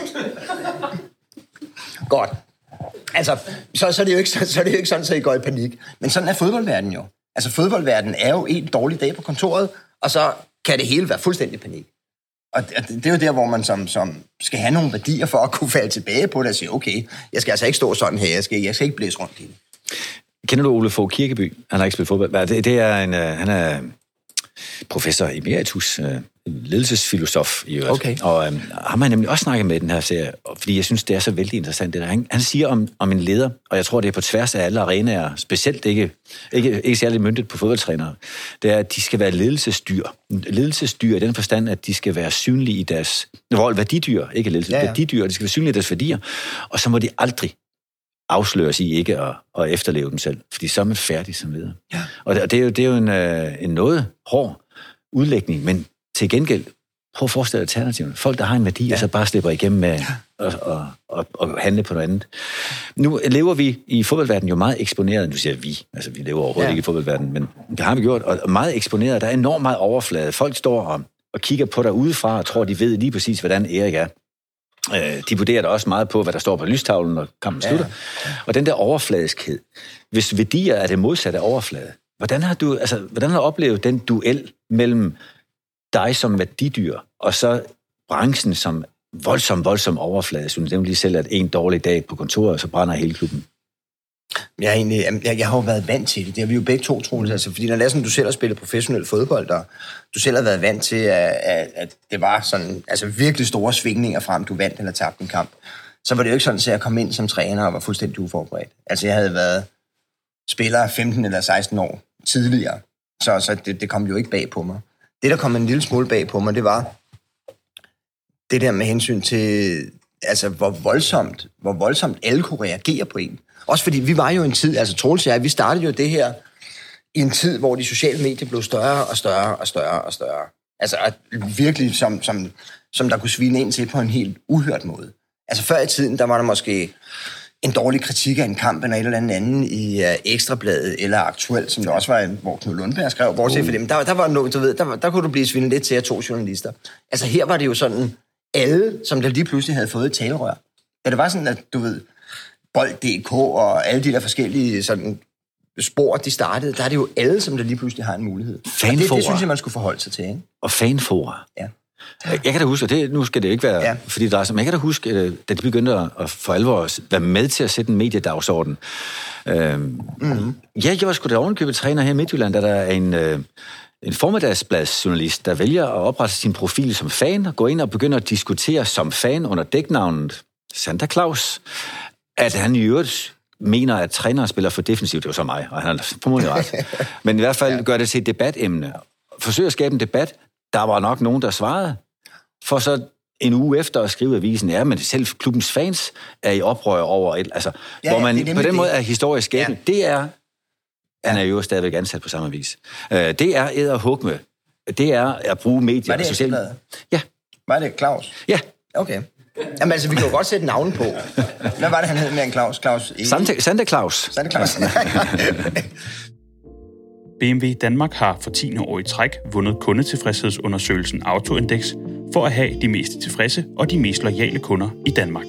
Godt. Altså, så er det jo ikke sådan, at I går i panik. Men sådan er fodboldverdenen jo. Altså, fodboldverdenen er jo en dårlig dag på kontoret, og så kan det hele være fuldstændig panik. Og det er jo der, hvor man som skal have nogle værdier for at kunne falde tilbage på det og sige, okay, jeg skal altså ikke stå sådan her, jeg skal ikke blæse rundt i det. Kender du Ole Fogh Kirkeby? Han har ikke spillet fodbold. Det er han er professor emeritus, ledelsesfilosof i øvrigt. Okay. Og ham har nemlig også snakket med den her serie, fordi jeg synes, det er så vældig interessant. Det der. Han siger om en leder, og jeg tror, det er på tværs af alle arenaer, specielt ikke særlig myndigt på fodboldtrænere, det er, at de skal være ledelsesdyr. Ledelsesdyr i den forstand, at de skal være synlige i deres... Værdidyr, ikke ledelse. Ja. Værdidyr, de skal være synlige i deres værdier, og så må de aldrig afsløres i ikke at efterleve dem selv, fordi så er man færdig som leder. Ja. Og det er jo en noget hård udlægning, men til gengæld, prøv at forestille alternativen. Folk, der har en værdi, og så bare slipper igennem med at handle på noget andet. Nu lever vi i fodboldverdenen jo meget eksponeret. Nu siger vi, altså vi lever overhovedet ikke i fodboldverdenen, men det har vi gjort, og meget eksponeret. Der er enormt meget overflade. Folk står og kigger på dig udefra, og tror, de ved lige præcis, hvordan Erik er. De vurderer da også meget på, hvad der står på lystavlen, når kampen slutter. Ja. Og den der overfladiskhed, hvis værdier er det modsatte af overflade, hvordan har du oplevet den duel mellem dig som værdidyr, og så branchen som voldsom overflade? Så du nævnte lige selv, at en dårlig dag på kontoret, så brænder hele klubben. Jeg har jo været vant til det. Det har vi jo begge to, Troels. Altså, fordi når det er sådan, du selv har spillet professionel fodbold, og du selv har været vant til, at det var sådan, altså virkelig store svingninger frem, du vandt eller tabte en kamp, så var det jo ikke sådan, at jeg kom ind som træner og var fuldstændig uforberedt. Altså, jeg havde været spiller 15 eller 16 år tidligere, så det kom jo ikke bag på mig. Det, der kom en lille smule bag på mig, det var det der med hensyn til, altså, hvor voldsomt alle kunne reagere på en. Også fordi vi var jo en tid, altså Troels og jeg, vi startede jo det her i en tid, hvor de sociale medier blev større og større og større og større. Altså virkelig som der kunne svine ind til på en helt uhørt måde. Altså før i tiden, der var der måske en dårlig kritik af en kamp eller en anden i Ekstrabladet eller Aktuelt, som det også var, hvor Knud Lundberg skrev. Bortset for dem, der var noget, du ved, der kunne du blive svinet lidt til af 2 journalister. Altså her var det jo sådan, alle, som der lige pludselig havde fået et talerør. Ja, det var sådan, at du ved, Bold.dk og alle de der forskellige sådan spor, de startede, der er det jo alle, som der lige pludselig har en mulighed. Det synes jeg, man skulle forholde sig til, ikke? Og fanforer. Ja. Jeg kan da huske, og nu skal det ikke være, fordi det drejer sig, men jeg kan da huske, da de begyndte at for alvor være med til at sætte en mediedagsorden. Ja, jeg var sgu da ovenkøbet træner her i Midtjylland, der er en formiddagsbladsjournalist, der vælger at oprette sin profil som fan, og gå ind og begynde at diskutere som fan under dæknavnet Santa Claus, at han i øvrigt mener, at trænere spiller for defensivt. Det var så mig, og han har formodentlig ret. Men i hvert fald gør det til et debatemne. Forsøger at skabe en debat. Der var nok nogen, der svarede. For så en uge efter at skrive avisen, ja, men selv klubbens fans er i oprør over et, altså, hvor man på den måde er historisk skabende. Ja. Det er, han er jo stadigvæk ansat på samme vis. Det er edderhugme. Det er at bruge medier. Var det sociale... Ja. Var det Claus? Ja. Okay. Jamen altså, vi kan jo godt sætte navn på. Hvad var det, han hed med en Claus? Santa Claus. Santa Claus. BMW Danmark har for 10. år i træk vundet kundetilfredshedsundersøgelsen Autoindex for at have de mest tilfredse og de mest loyale kunder i Danmark.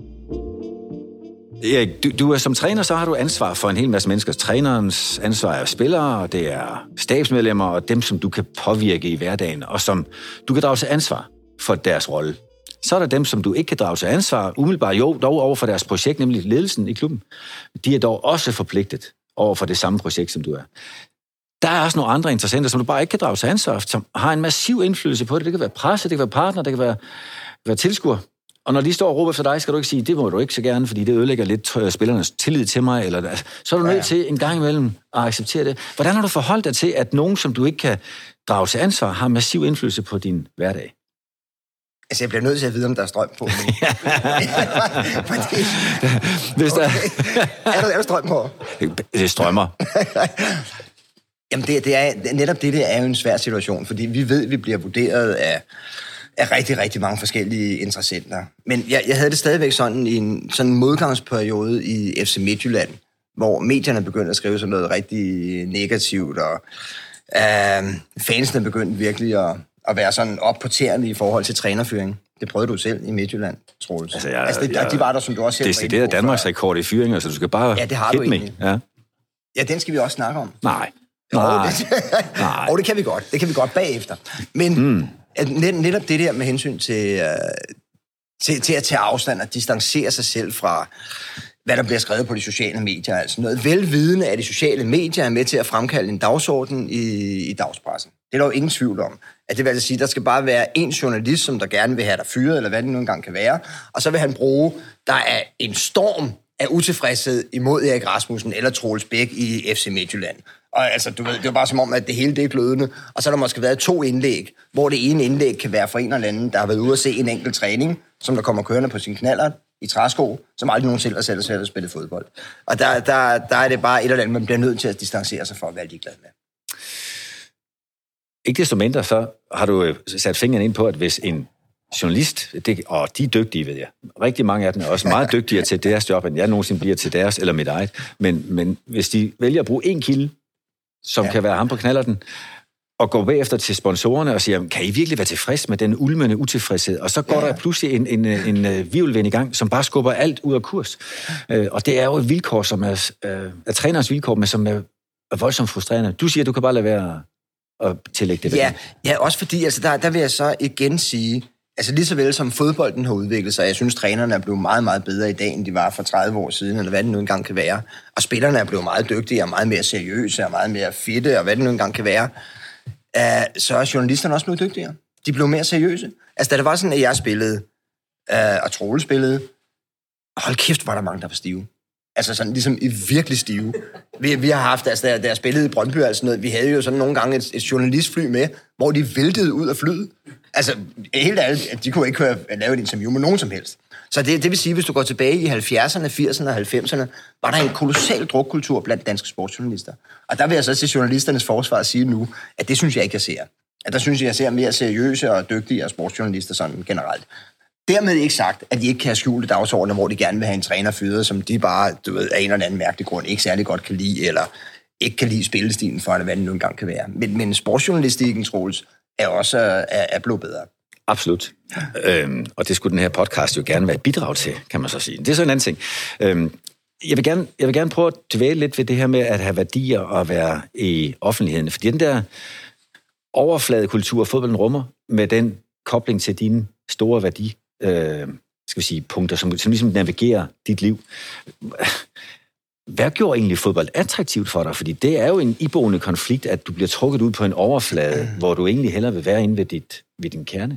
Erik, du er som træner, så har du ansvar for en hel masse mennesker. Trænerens ansvar er spillere, det er stabsmedlemmer og dem, som du kan påvirke i hverdagen, og som du kan drage til ansvar for deres rolle. Så er der dem, som du ikke kan drage til ansvar, umiddelbart dog over for deres projekt, nemlig ledelsen i klubben. De er dog også forpligtet over for det samme projekt, som du er. Der er også nogle andre interessenter, som du bare ikke kan drage til ansvar, som har en massiv indflydelse på det. Det kan være presse, det kan være partner, det kan være tilskuer. Og når de står og råber for dig, skal du ikke sige, det må du ikke så gerne, fordi det ødelægger lidt spillernes tillid til mig. Eller, så er du nødt til en gang imellem at acceptere det. Hvordan har du forholdt dig til, at nogen, som du ikke kan drage til ansvar, har massiv indflydelse på din hverdag? Altså, jeg bliver nødt til at vide, om der er strøm på. Fordi... Hvis der... Er der strøm på? Det strømmer. Jamen, det er netop det er jo en svær situation, fordi vi ved, at vi bliver vurderet af rigtig, rigtig mange forskellige interessenter. Men jeg havde det stadigvæk sådan i en sådan modgangsperiode i FC Midtjylland, hvor medierne begyndte at skrive sådan noget rigtig negativt, og fansene begyndte virkelig at være sådan opporterende i forhold til trænerfyring. Det prøvede du selv i Midtjylland, Troels. Altså, de var der, som du også selv var inde på. Det er Danmarks rekord i fyringer, så du skal bare det har du egentlig. Ja, den skal vi også snakke om. Nej. Og det kan vi godt. Det kan vi godt bagefter. Men netop det der med hensyn til at tage afstand og distancere sig selv fra, hvad der bliver skrevet på de sociale medier. Altså noget velvidende af de sociale medier er med til at fremkalde en dagsorden i dagspressen. Det er der jo ingen tvivl om. At det vil altså sige, at der skal bare være en journalist, som der gerne vil have dig fyret, eller hvad det nu engang kan være. Og så vil han bruge, der er en storm af utilfredshed imod Erik Rasmussen eller Troels Bæk i FC Midtjylland. Og altså, du ved, det er bare som om, at det hele det er glødende. Og så har der måske været 2 indlæg, hvor det ene indlæg kan være for en eller anden, der har været ude at se en enkelt træning, som der kommer kørende på sin knallert i træsko, som aldrig nogensinde har selv at spille fodbold. Og der er det bare et eller andet, man bliver nødt til at distancere sig for at være ligeglad med. Ikke desto mindre, så har du sat fingeren ind på, at hvis en journalist, og de er dygtige, ved jeg. Rigtig mange af dem er også meget dygtigere til deres job, end jeg nogensinde bliver til deres eller mit eget. Men hvis de vælger at bruge en kilde, som kan være ham på knallerten, og går bagefter til sponsorerne og siger, kan I virkelig være tilfreds med den ulmende utilfredshed? Og så går der pludselig en virvelvind i gang, som bare skubber alt ud af kurs. Og det er jo et vilkår, som er trænerens vilkår, men som er voldsomt frustrerende. Du siger, du kan bare lade være at tillægge det. Ja, også fordi, altså der vil jeg så igen sige, altså lige så vel som fodbolden har udviklet sig, jeg synes, trænerne er blevet meget, meget bedre i dag, end de var for 30 år siden, eller hvad det nu engang kan være. Og spillerne er blevet meget dygtige, og meget mere seriøse, og meget mere fitte, og hvad det nu engang kan være. Så er journalisterne også blevet dygtigere. De blev mere seriøse. Altså, da det var sådan, at jeg spillede, og Troels spillede, hold kæft, var der mange, der var stive. Altså sådan ligesom i virkelig stive. Vi har haft, altså da jeg spillede i Brøndby, altså noget, vi havde jo sådan nogle gange et journalistfly med, hvor de væltede ud af flyet. Altså helt ærligt, de kunne ikke lave et interview med nogen som helst. Så det vil sige, hvis du går tilbage i 70'erne, 80'erne og 90'erne, var der en kolossal drukkultur blandt danske sportsjournalister. Og der vil jeg så til journalisternes forsvar sige nu, at det synes jeg ikke, jeg ser. At der synes jeg ser mere seriøse og dygtige sportsjournalister sådan generelt. Dermed ikke sagt, at de ikke kan have skjulte dagsordner, hvor de gerne vil have en træner fyret, som de bare, du ved, af en eller anden mærkelig grund ikke særlig godt kan lide, eller ikke kan lide spillestilen for, hvad det nu engang kan være. Men sportsjournalistikken, Troels, er også er blevet bedre. Absolut. Og det skulle den her podcast jo gerne være et bidrag til, kan man så sige. Det er så en anden ting. Jeg vil gerne prøve at dvæle lidt ved det her med at have værdier og være i offentligheden. Fordi den der overfladekultur, fodbolden rummer, med den kobling til dine store værdi, skal vi sige, punkter, som ligesom navigerer dit liv. Hvad gjorde egentlig fodbold attraktivt for dig? Fordi det er jo en iboende konflikt, at du bliver trukket ud på en overflade, hvor du egentlig hellere vil være inde ved din kerne.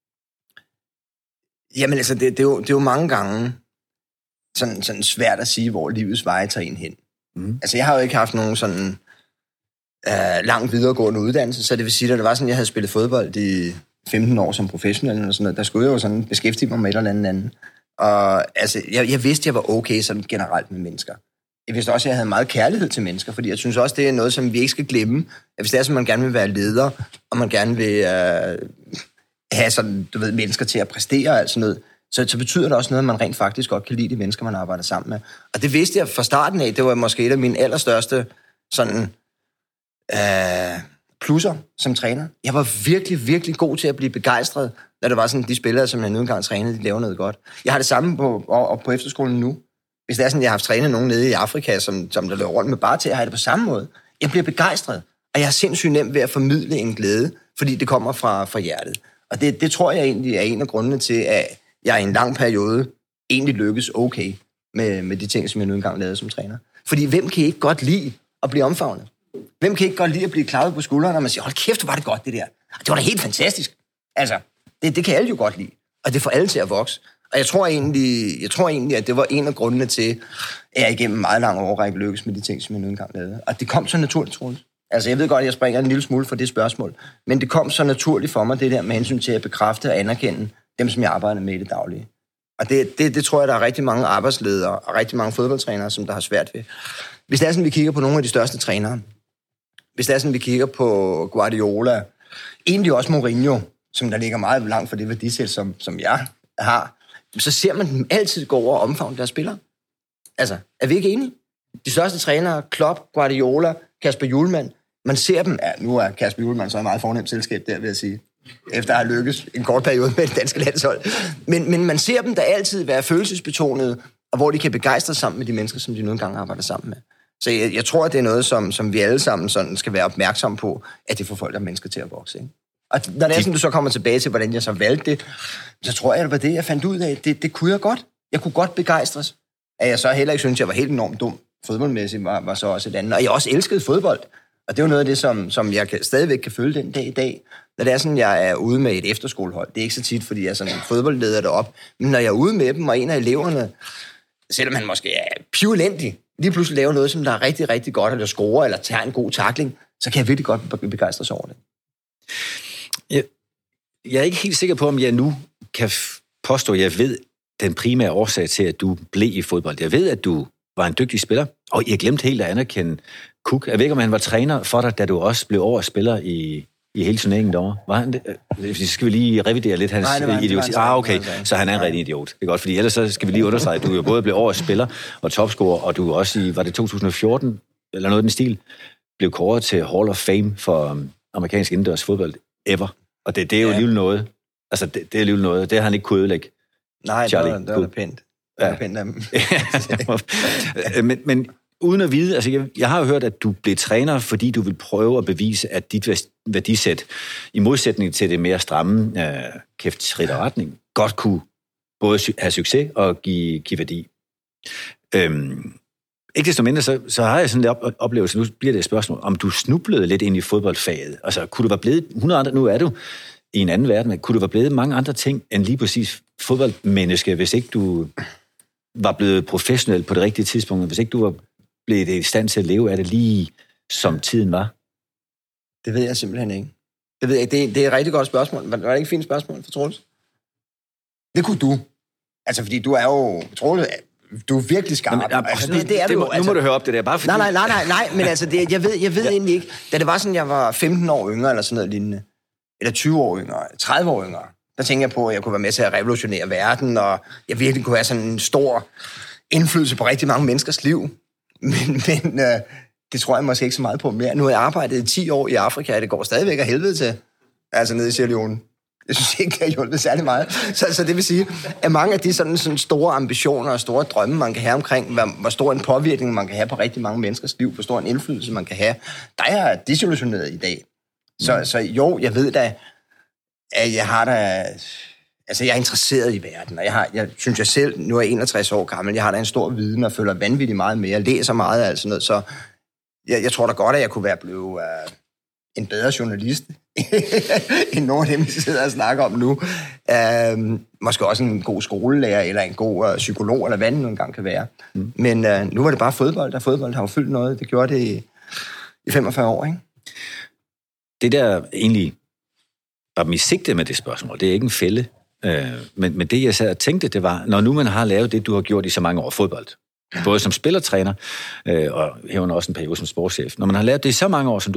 Jamen altså, det er jo mange gange sådan svært at sige, hvor livets veje tager en hen. Altså, jeg har jo ikke haft nogen sådan langt videregående uddannelse, så det vil sige, at det var sådan, jeg havde spillet fodbold i 15 år som professionel eller sådan noget, der skulle jeg jo sådan beskæftige mig med et eller andet. Og altså, jeg vidste, jeg var okay sådan generelt med mennesker. Jeg vidste også, at jeg havde meget kærlighed til mennesker, fordi jeg synes også, det er noget, som vi ikke skal glemme. At hvis det er, som man gerne vil være leder, og man gerne vil have sådan, du ved, mennesker til at præstere og alt sådan noget, så betyder det også noget, at man rent faktisk godt kan lide de mennesker, man arbejder sammen med. Og det vidste jeg fra starten af. Det var måske et af mine allerstørste sådan, plusser som træner. Jeg var virkelig, virkelig god til at blive begejstret, når det var sådan, de spillere, som jeg nu engang trænede, de laver noget godt. Jeg har det samme på efterskolen nu. Hvis det er sådan, jeg har haft trænet nogen nede i Afrika, som der løber rundt med bare til, at have det på samme måde. Jeg bliver begejstret, og jeg er sindssygt nemt ved at formidle en glæde, fordi det kommer fra hjertet. Og det tror jeg egentlig er en af grundene til, at jeg i en lang periode egentlig lykkes okay med de ting, som jeg nu engang lavede som træner. Fordi hvem kan ikke godt lide at blive omfavnet? Hvem kan ikke godt lide at blive klappet på skulderen, når man siger, hold kæft, hvor var det godt, det der. Det var da helt fantastisk. Altså, det kan alle jo godt lide. Og det får alle til at vokse. Og jeg tror egentlig, at det var en af grundene til, at jeg igennem meget lang overrække lykkes med de ting, som jeg nu engang lavede. Og det kom så naturligt, Troels. Altså, jeg ved godt, at jeg springer en lille smule for det spørgsmål, men det kom så naturligt for mig, det der med hensyn til at bekræfte og anerkende dem, som jeg arbejder med i det daglige. Og det tror jeg, der er rigtig mange arbejdsledere og rigtig mange fodboldtrænere, som der har svært ved. Hvis det er sådan, vi kigger på nogle af de største trænere, hvis det er sådan, vi kigger på Guardiola, egentlig også Mourinho, som der ligger meget langt for det værdisæt, som jeg har, så ser man dem altid gå over og omfavne deres spillere. Altså, er vi ikke enige? De største trænere, Klopp, Guardiola, Kasper Hjulmand, man ser dem, nu er Kasper Hjulmand så et meget fornemt selskab der, vil jeg sige, efter at have lykkes en kort periode med det danske landshold. Men man ser dem der altid være følelsesbetonede, og hvor de kan begejstre sammen med de mennesker, som de nu engang arbejder sammen med. Så jeg tror, at det er noget, som vi alle sammen sådan skal være opmærksomme på, at det får folk og mennesker til at vokse. Ikke? Og når det er sådan, du så kommer tilbage til, hvordan jeg så valgte det, så tror jeg, at det var det, jeg fandt ud af. Det kunne jeg godt. Jeg kunne godt begejstres. At jeg så heller ikke synes, jeg var helt enormt dum fodboldmæssigt, var så også et andet. Og jeg også elskede fodbold. Og det er jo noget af det, som jeg stadigvæk kan føle den dag i dag. Når det er sådan, jeg er ude med et efterskolehold. Det er ikke så tit, fordi jeg er sådan en fodboldleder derop. Men når jeg er ude med dem, og en af eleverne, selvom han måske er pivelendig, lige pludselig laver noget, som der er rigtig, rigtig godt, eller scorer, eller tager en god tackling, så kan jeg virkelig godt begejstres over det. Jeg er ikke helt sikker på, om jeg nu kan påstå, at jeg ved den primære årsag til, at du blev i fodbold. Jeg ved, at du var en dygtig spiller, og jeg glemte helt at anerkende Cook. Jeg ved ikke, om han var træner for dig, da du også blev årets spiller i hele turneringen derovre. Var han det? Så skal vi lige revidere lidt hans idioti. Okay, så han er en rigtig idiot. Det er godt, fordi ellers så skal vi lige understrege, at du jo både blev årets spiller og topscorer, og du også i, var det 2014, eller noget i den stil, blev kåret til Hall of Fame for amerikansk indendørs fodbold ever. Og det er jo alligevel noget. Altså, det er alligevel noget. Det har han ikke kunnet ødelægge. Nej, Charlie, det var pænt. Det var pænt af dem. men uden at vide, altså jeg har jo hørt, at du blev træner, fordi du vil prøve at bevise, at dit værdisæt, i modsætning til det mere stramme skridt og retning, godt kunne både have succes og give værdi. Ikke desto mindre, så har jeg sådan en oplevelse, nu bliver det et spørgsmål, om du snublede lidt ind i fodboldfaget. Altså, kunne du være blevet 100 andre, nu er du i en anden verden, men kunne du være blevet mange andre ting end lige præcis fodboldmenneske, hvis ikke du var blevet professionel på det rigtige tidspunkt, hvis ikke du var blevet i stand til at leve af det lige som tiden var? Det ved jeg simpelthen ikke. Det ved jeg ikke. Det er et rigtig godt spørgsmål. Var det ikke et fint spørgsmål for Troels? Det kunne du. Altså, fordi du er jo... Troels, du er virkelig skarp. Nu må du høre op det der, bare fordi... Nej, men altså, jeg ved egentlig ikke. Da det var sådan, jeg var 15 år yngre, eller sådan noget lignende, eller 20 år yngre, 30 år yngre, der tænkte jeg på, at jeg kunne være med til at revolutionere verden, og jeg virkelig kunne have sådan en stor indflydelse på rigtig mange menneskers liv. Men det tror jeg måske ikke så meget på mere. Nu har jeg arbejdet i 10 år i Afrika, og det går stadigvæk af helvede til. Altså nede i Sierra Leone. Jeg synes ikke, det har hjulpet særlig meget. Så det vil sige, at mange af de sådan store ambitioner og store drømme, man kan have omkring, hvor stor en påvirkning man kan have på rigtig mange menneskers liv, hvor stor en indflydelse man kan have, der er jeg desillusioneret i dag. Så jo, jeg ved da, at jeg har da... Altså, jeg er interesseret i verden, og jeg synes jeg selv, nu er jeg 61 år gammel, jeg har da en stor viden og føler vanvittigt meget mere, læser meget af alt sådan noget, så jeg tror da godt, at jeg kunne være blevet en bedre journalist, end nogle af dem, vi sidder og snakker om nu. Måske også en god skolelærer, eller en god psykolog, eller hvad det nu engang kan være. Men nu var det bare fodbold, og fodbold har jo fyldt noget. Det gjorde det i 45 år, ikke? Det der egentlig var mit sigte med det spørgsmål, det er ikke en fælde. Men det, jeg sad og tænkte, det var, når nu man har lavet det, du har gjort i så mange år fodbold, både som spillertræner, og herunder også en periode som sportschef, når man har lavet det i så mange år, som du har,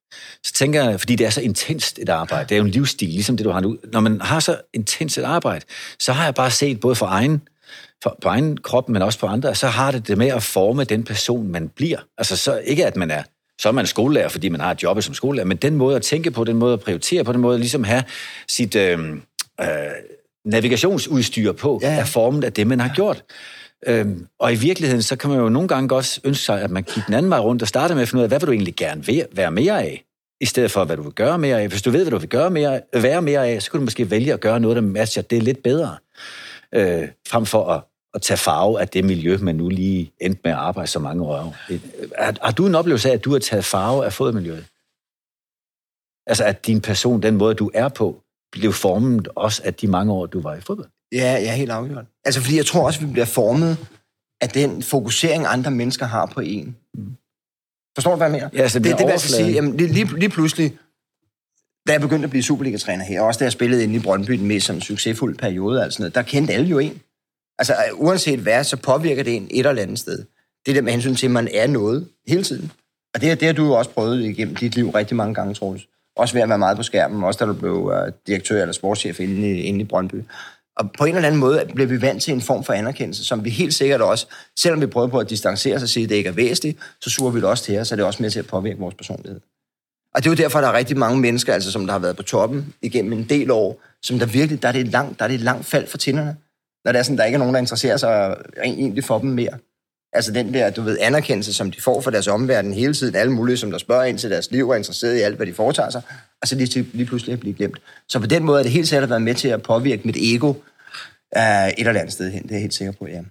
så tænker jeg, fordi det er så intenst et arbejde, det er jo en livsstil, ligesom det, du har nu. Når man har så intenst et arbejde, så har jeg bare set, både på egen krop, men også på andre, så har det med at forme den person, man bliver. Altså så ikke, at så er man skolelærer, fordi man har et job som skolelærer, men den måde at tænke på, den måde at prioritere på, den måde at ligesom have sit navigationsudstyr på, er formet af det, man har gjort. Og i virkeligheden, så kan man jo nogle gange også ønske sig, at man kigger den anden vej rundt og starter med at finde ud af, hvad vil du egentlig gerne være mere af, i stedet for, hvad du vil gøre mere af. Hvis du ved, hvad du vil være mere af, så kan du måske vælge at gøre noget, der matcher det lidt bedre, frem for at tage farve af det miljø, man nu lige endte med at arbejde så mange år. Har du en oplevelse af, at du har taget farve af fodboldmiljøet? Altså, at din person, den måde, du er på, blev formet også af de mange år, du var i fodbold? Ja, helt afgjort. Altså, fordi jeg tror også, vi bliver formet af den fokusering, andre mennesker har på en. Forstår du, hvad jeg mener? Ja, det vil altså sige, jamen, lige pludselig, da jeg begyndte at blive Superliga-træner her, også da jeg spillede inde i Brøndby, den mest sådan succesfulde periode, altså noget, der kendte alle jo en. Altså, uanset hvad, så påvirker det en et eller andet sted. Det der med hensyn til, at man er noget hele tiden. Og det har du jo også prøvet igennem dit liv rigtig mange gange, Troels. Også ved at være meget på skærmen, også da du blev direktør eller sportschef inde i Brøndby. Og på en eller anden måde bliver vi vant til en form for anerkendelse, som vi helt sikkert også, selvom vi prøver på at distancere os og sige, at det ikke er væsentligt, så suger vi det også til os, så det er også med til at påvirke vores personlighed. Og det er jo derfor, der er rigtig mange mennesker, altså, som der har været på toppen igennem en del år, som der virkelig, der er det et langt fald for tænderne. Når det er sådan, der ikke er nogen, der interesserer sig egentlig for dem mere. Altså den der, du ved, anerkendelse, som de får fra deres omverden hele tiden, alle mulige, som der spørger ind til deres liv og er interesseret i alt, hvad de foretager sig, og så lige pludselig at blive glemt. Så på den måde er det helt sikkert været med til at påvirke mit ego et eller andet sted hen. Det er jeg helt sikker på, ja.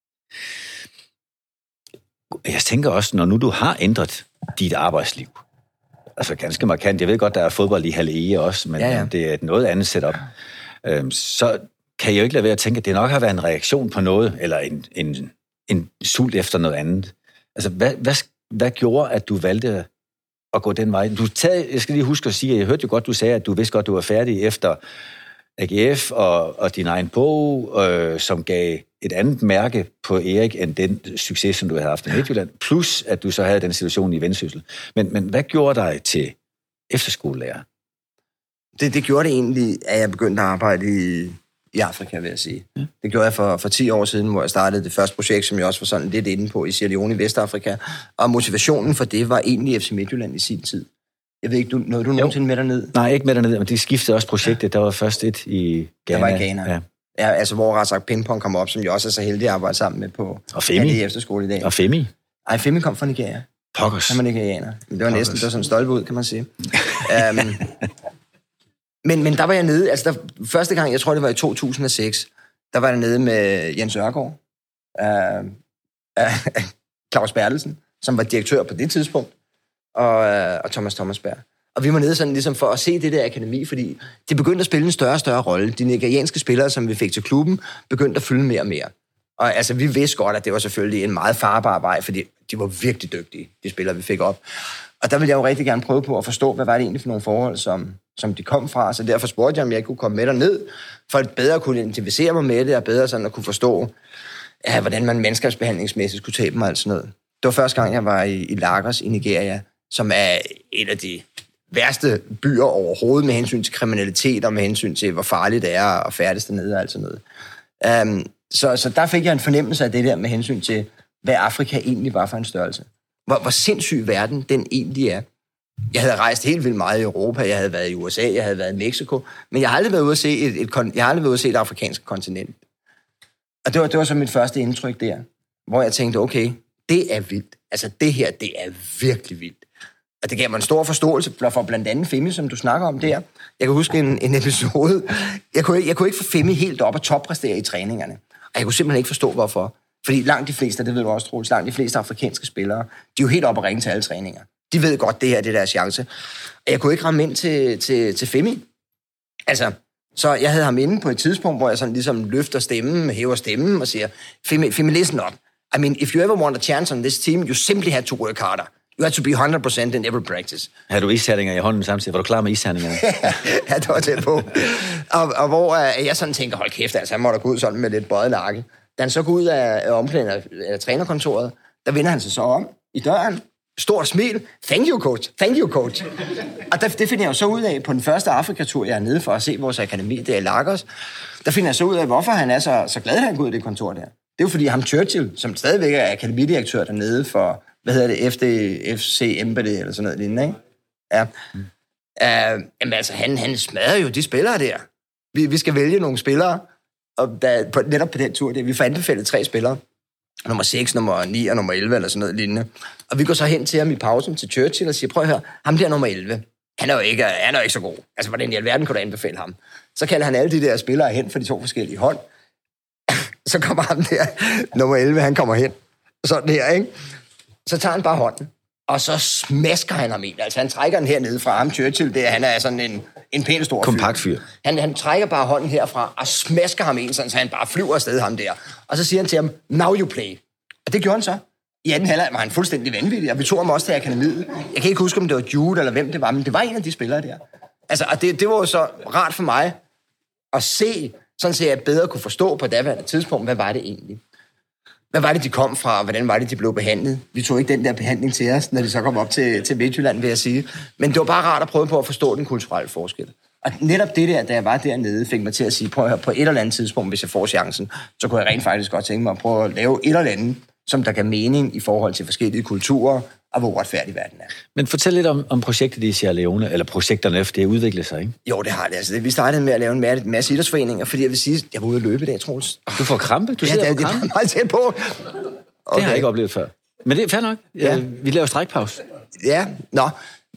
Jeg tænker også, når nu du har ændret dit arbejdsliv, altså ganske markant, jeg ved godt, der er fodbold i Halle også, men det er et noget andet setup, så kan jeg jo ikke lade være at tænke, at det nok har været en reaktion på noget, eller en sult efter noget andet. Altså, hvad gjorde, at du valgte at gå den vej? Jeg skal lige huske at sige, at jeg hørte jo godt, du sagde, at du vidste godt, du var færdig efter AGF og din egen bog, som gav et andet mærke på Erik, end den succes, som du havde haft i Midtjylland, plus at du så havde den situation i Vendsyssel. Men hvad gjorde dig til efterskolelærer? Det gjorde det egentlig, at jeg begyndte at arbejde i Afrika, vil jeg sige. Ja. Det gjorde jeg for 10 år siden, hvor jeg startede det første projekt, som jeg også var sådan lidt inde på i Sierra Leone i Vestafrika. Og motivationen for det var egentlig FC Midtjylland i sin tid. Jeg ved ikke, nåede du nogensinde med derned? Nej, ikke med derned, men det skiftede også projektet. Der var først et i Ghana. Der var i Ghana. Ja, altså hvor Razak Pingpong kom op, som jeg også er så heldig at arbejde sammen med på efterskole i dag. Og Femi? Nej, Femi kom fra Nigeria. Pokkers. Han var nigerianer. Det var næsten, det var sådan stolpe ud, kan man sige. Men der var jeg nede, altså første gang, jeg tror det var i 2006, der var jeg nede med Jens Ørgaard, Claus Bertelsen, som var direktør på det tidspunkt, og Thomas Berg. Og vi var nede sådan ligesom for at se det der akademi, fordi det begyndte at spille en større og større rolle. De nigerianske spillere, som vi fik til klubben, begyndte at fylde mere og mere. Og altså, vi vidste godt, at det var selvfølgelig en meget farbar vej, fordi de var virkelig dygtige, de spillere, vi fik op. Og der ville jeg jo rigtig gerne prøve på at forstå, hvad var det egentlig for nogle forhold, som de kom fra. Så derfor spurgte jeg, om jeg kunne komme med derned, for at bedre kunne identificere mig med det, og bedre sådan at kunne forstå, hvordan man menneskebehandlingsmæssigt kunne tage dem og alt sådan noget. Det var første gang, jeg var i Lagos i Nigeria, som er et af de værste byer overhovedet med hensyn til kriminalitet og med hensyn til, hvor farligt det er at færdes dernede og alt sådan noget. Så der fik jeg en fornemmelse af det der med hensyn til, hvad Afrika egentlig var for en størrelse. Hvor sindssyg verden den egentlig er. Jeg havde rejst helt vildt meget i Europa, jeg havde været i USA, jeg havde været i Mexico, men jeg har aldrig været ude at se et afrikansk kontinent. Og det var så mit første indtryk der, hvor jeg tænkte, okay, det er vildt. Altså det her, det er virkelig vildt. Og det gav mig en stor forståelse for blandt andet Femi, som du snakker om der. Jeg kan huske en episode. Jeg kunne ikke få Femi helt op og toppræstere i træningerne. Og jeg kunne simpelthen ikke forstå, hvorfor. Fordi langt de fleste, det ved du også, Troels, langt de fleste afrikanske spillere, de er jo helt op og ringe til alle træninger. De ved godt, det her det er deres chance. Og jeg kunne ikke ramme ind til Femi. Altså, så jeg havde ham inde på et tidspunkt, hvor jeg sådan ligesom løfter stemmen, hæver stemmen og siger, Femi, listen up. I mean, if you ever want a chance on this team, you simply had to work harder. You had to be 100% in every practice. Har du ishærdinger i hånden samtidig? Var du klar med ishærdingerne? Ja, det var tæt på. Og hvor jeg sådan tænker, hold kæft, altså han må da gå ud sådan med lidt bøjet nakke. Da han så går ud af omklædningen af trænerkontoret, der vender han sig så om i døren, stort smil. Thank you, coach. Og det finder jeg jo så ud af på den første Afrikatur, jeg er nede for at se vores akademi, det er Lagos. Der finder jeg så ud af, hvorfor han er så glad, at han går ud i det kontor der. Det er jo fordi ham Churchill, som stadigvæk er akademidirektør dernede for, FC Embedy eller sådan noget lignende, ikke? Ja. Jamen altså, han smadrer jo de spillere der. Vi skal vælge nogle spillere, og netop på den tur der, vi får anbefalet 3 spillere. Nummer 6, nummer 9 og nummer 11 eller sådan noget lignende. Og vi går så hen til ham i pausen til Churchill og siger, prøv at høre, ham der nummer 11, han er jo ikke så god. Altså, hvordan i alverden kunne du anbefale ham? Så kalder han alle de der spillere hen for de 2 forskellige hold. Så kommer ham der, nummer 11, han kommer hen. Sådan her, ikke? Så tager han bare hånden, og så smasker han ham ind. Altså, han trækker den hernede fra ham, Churchill, han er sådan en pæn stor kompakt fyr. Han trækker bare hånden herfra og smasker ham ind, sådan, så han bare flyver afsted ham der. Og så siger han til ham, now you play. Og det gjorde han så. I anden halvleg var han fuldstændig vanvittig, og vi tog ham også til akademiet. Jeg kan ikke huske, om det var Jude eller hvem det var, men det var en af de spillere der. Altså, og det var jo så rart for mig at se, sådan så jeg bedre kunne forstå på daværende tidspunkt, hvad var det egentlig? Hvad var det, de kom fra, og hvordan var det, de blev behandlet? Vi tog ikke den der behandling til os, når de så kom op til Midtjylland, vil jeg sige. Men det var bare rart at prøve på at forstå den kulturelle forskel. Og netop det der, da jeg var dernede, fik mig til at sige, prøv at høre, på et eller andet tidspunkt, hvis jeg får chancen, så kunne jeg rent faktisk godt tænke mig at prøve at lave et eller andet, som der gav mening i forhold til forskellige kulturer, og hvor retfærdig verden er. Men fortæl lidt om projektet i Sierra Leone, eller projekterne efter det udviklet sig, ikke? Jo, det har det. Altså, vi startede med at lave en masse idrætsforeninger, fordi jeg vil sige, jeg var ude at løbe i dag, Troels. Du får krampe? Du sidder på krampe? Det er meget tæt på. Okay. Det har jeg ikke oplevet før. Men det er fair nok. Ja. Vi laver strækpause. Ja, nå.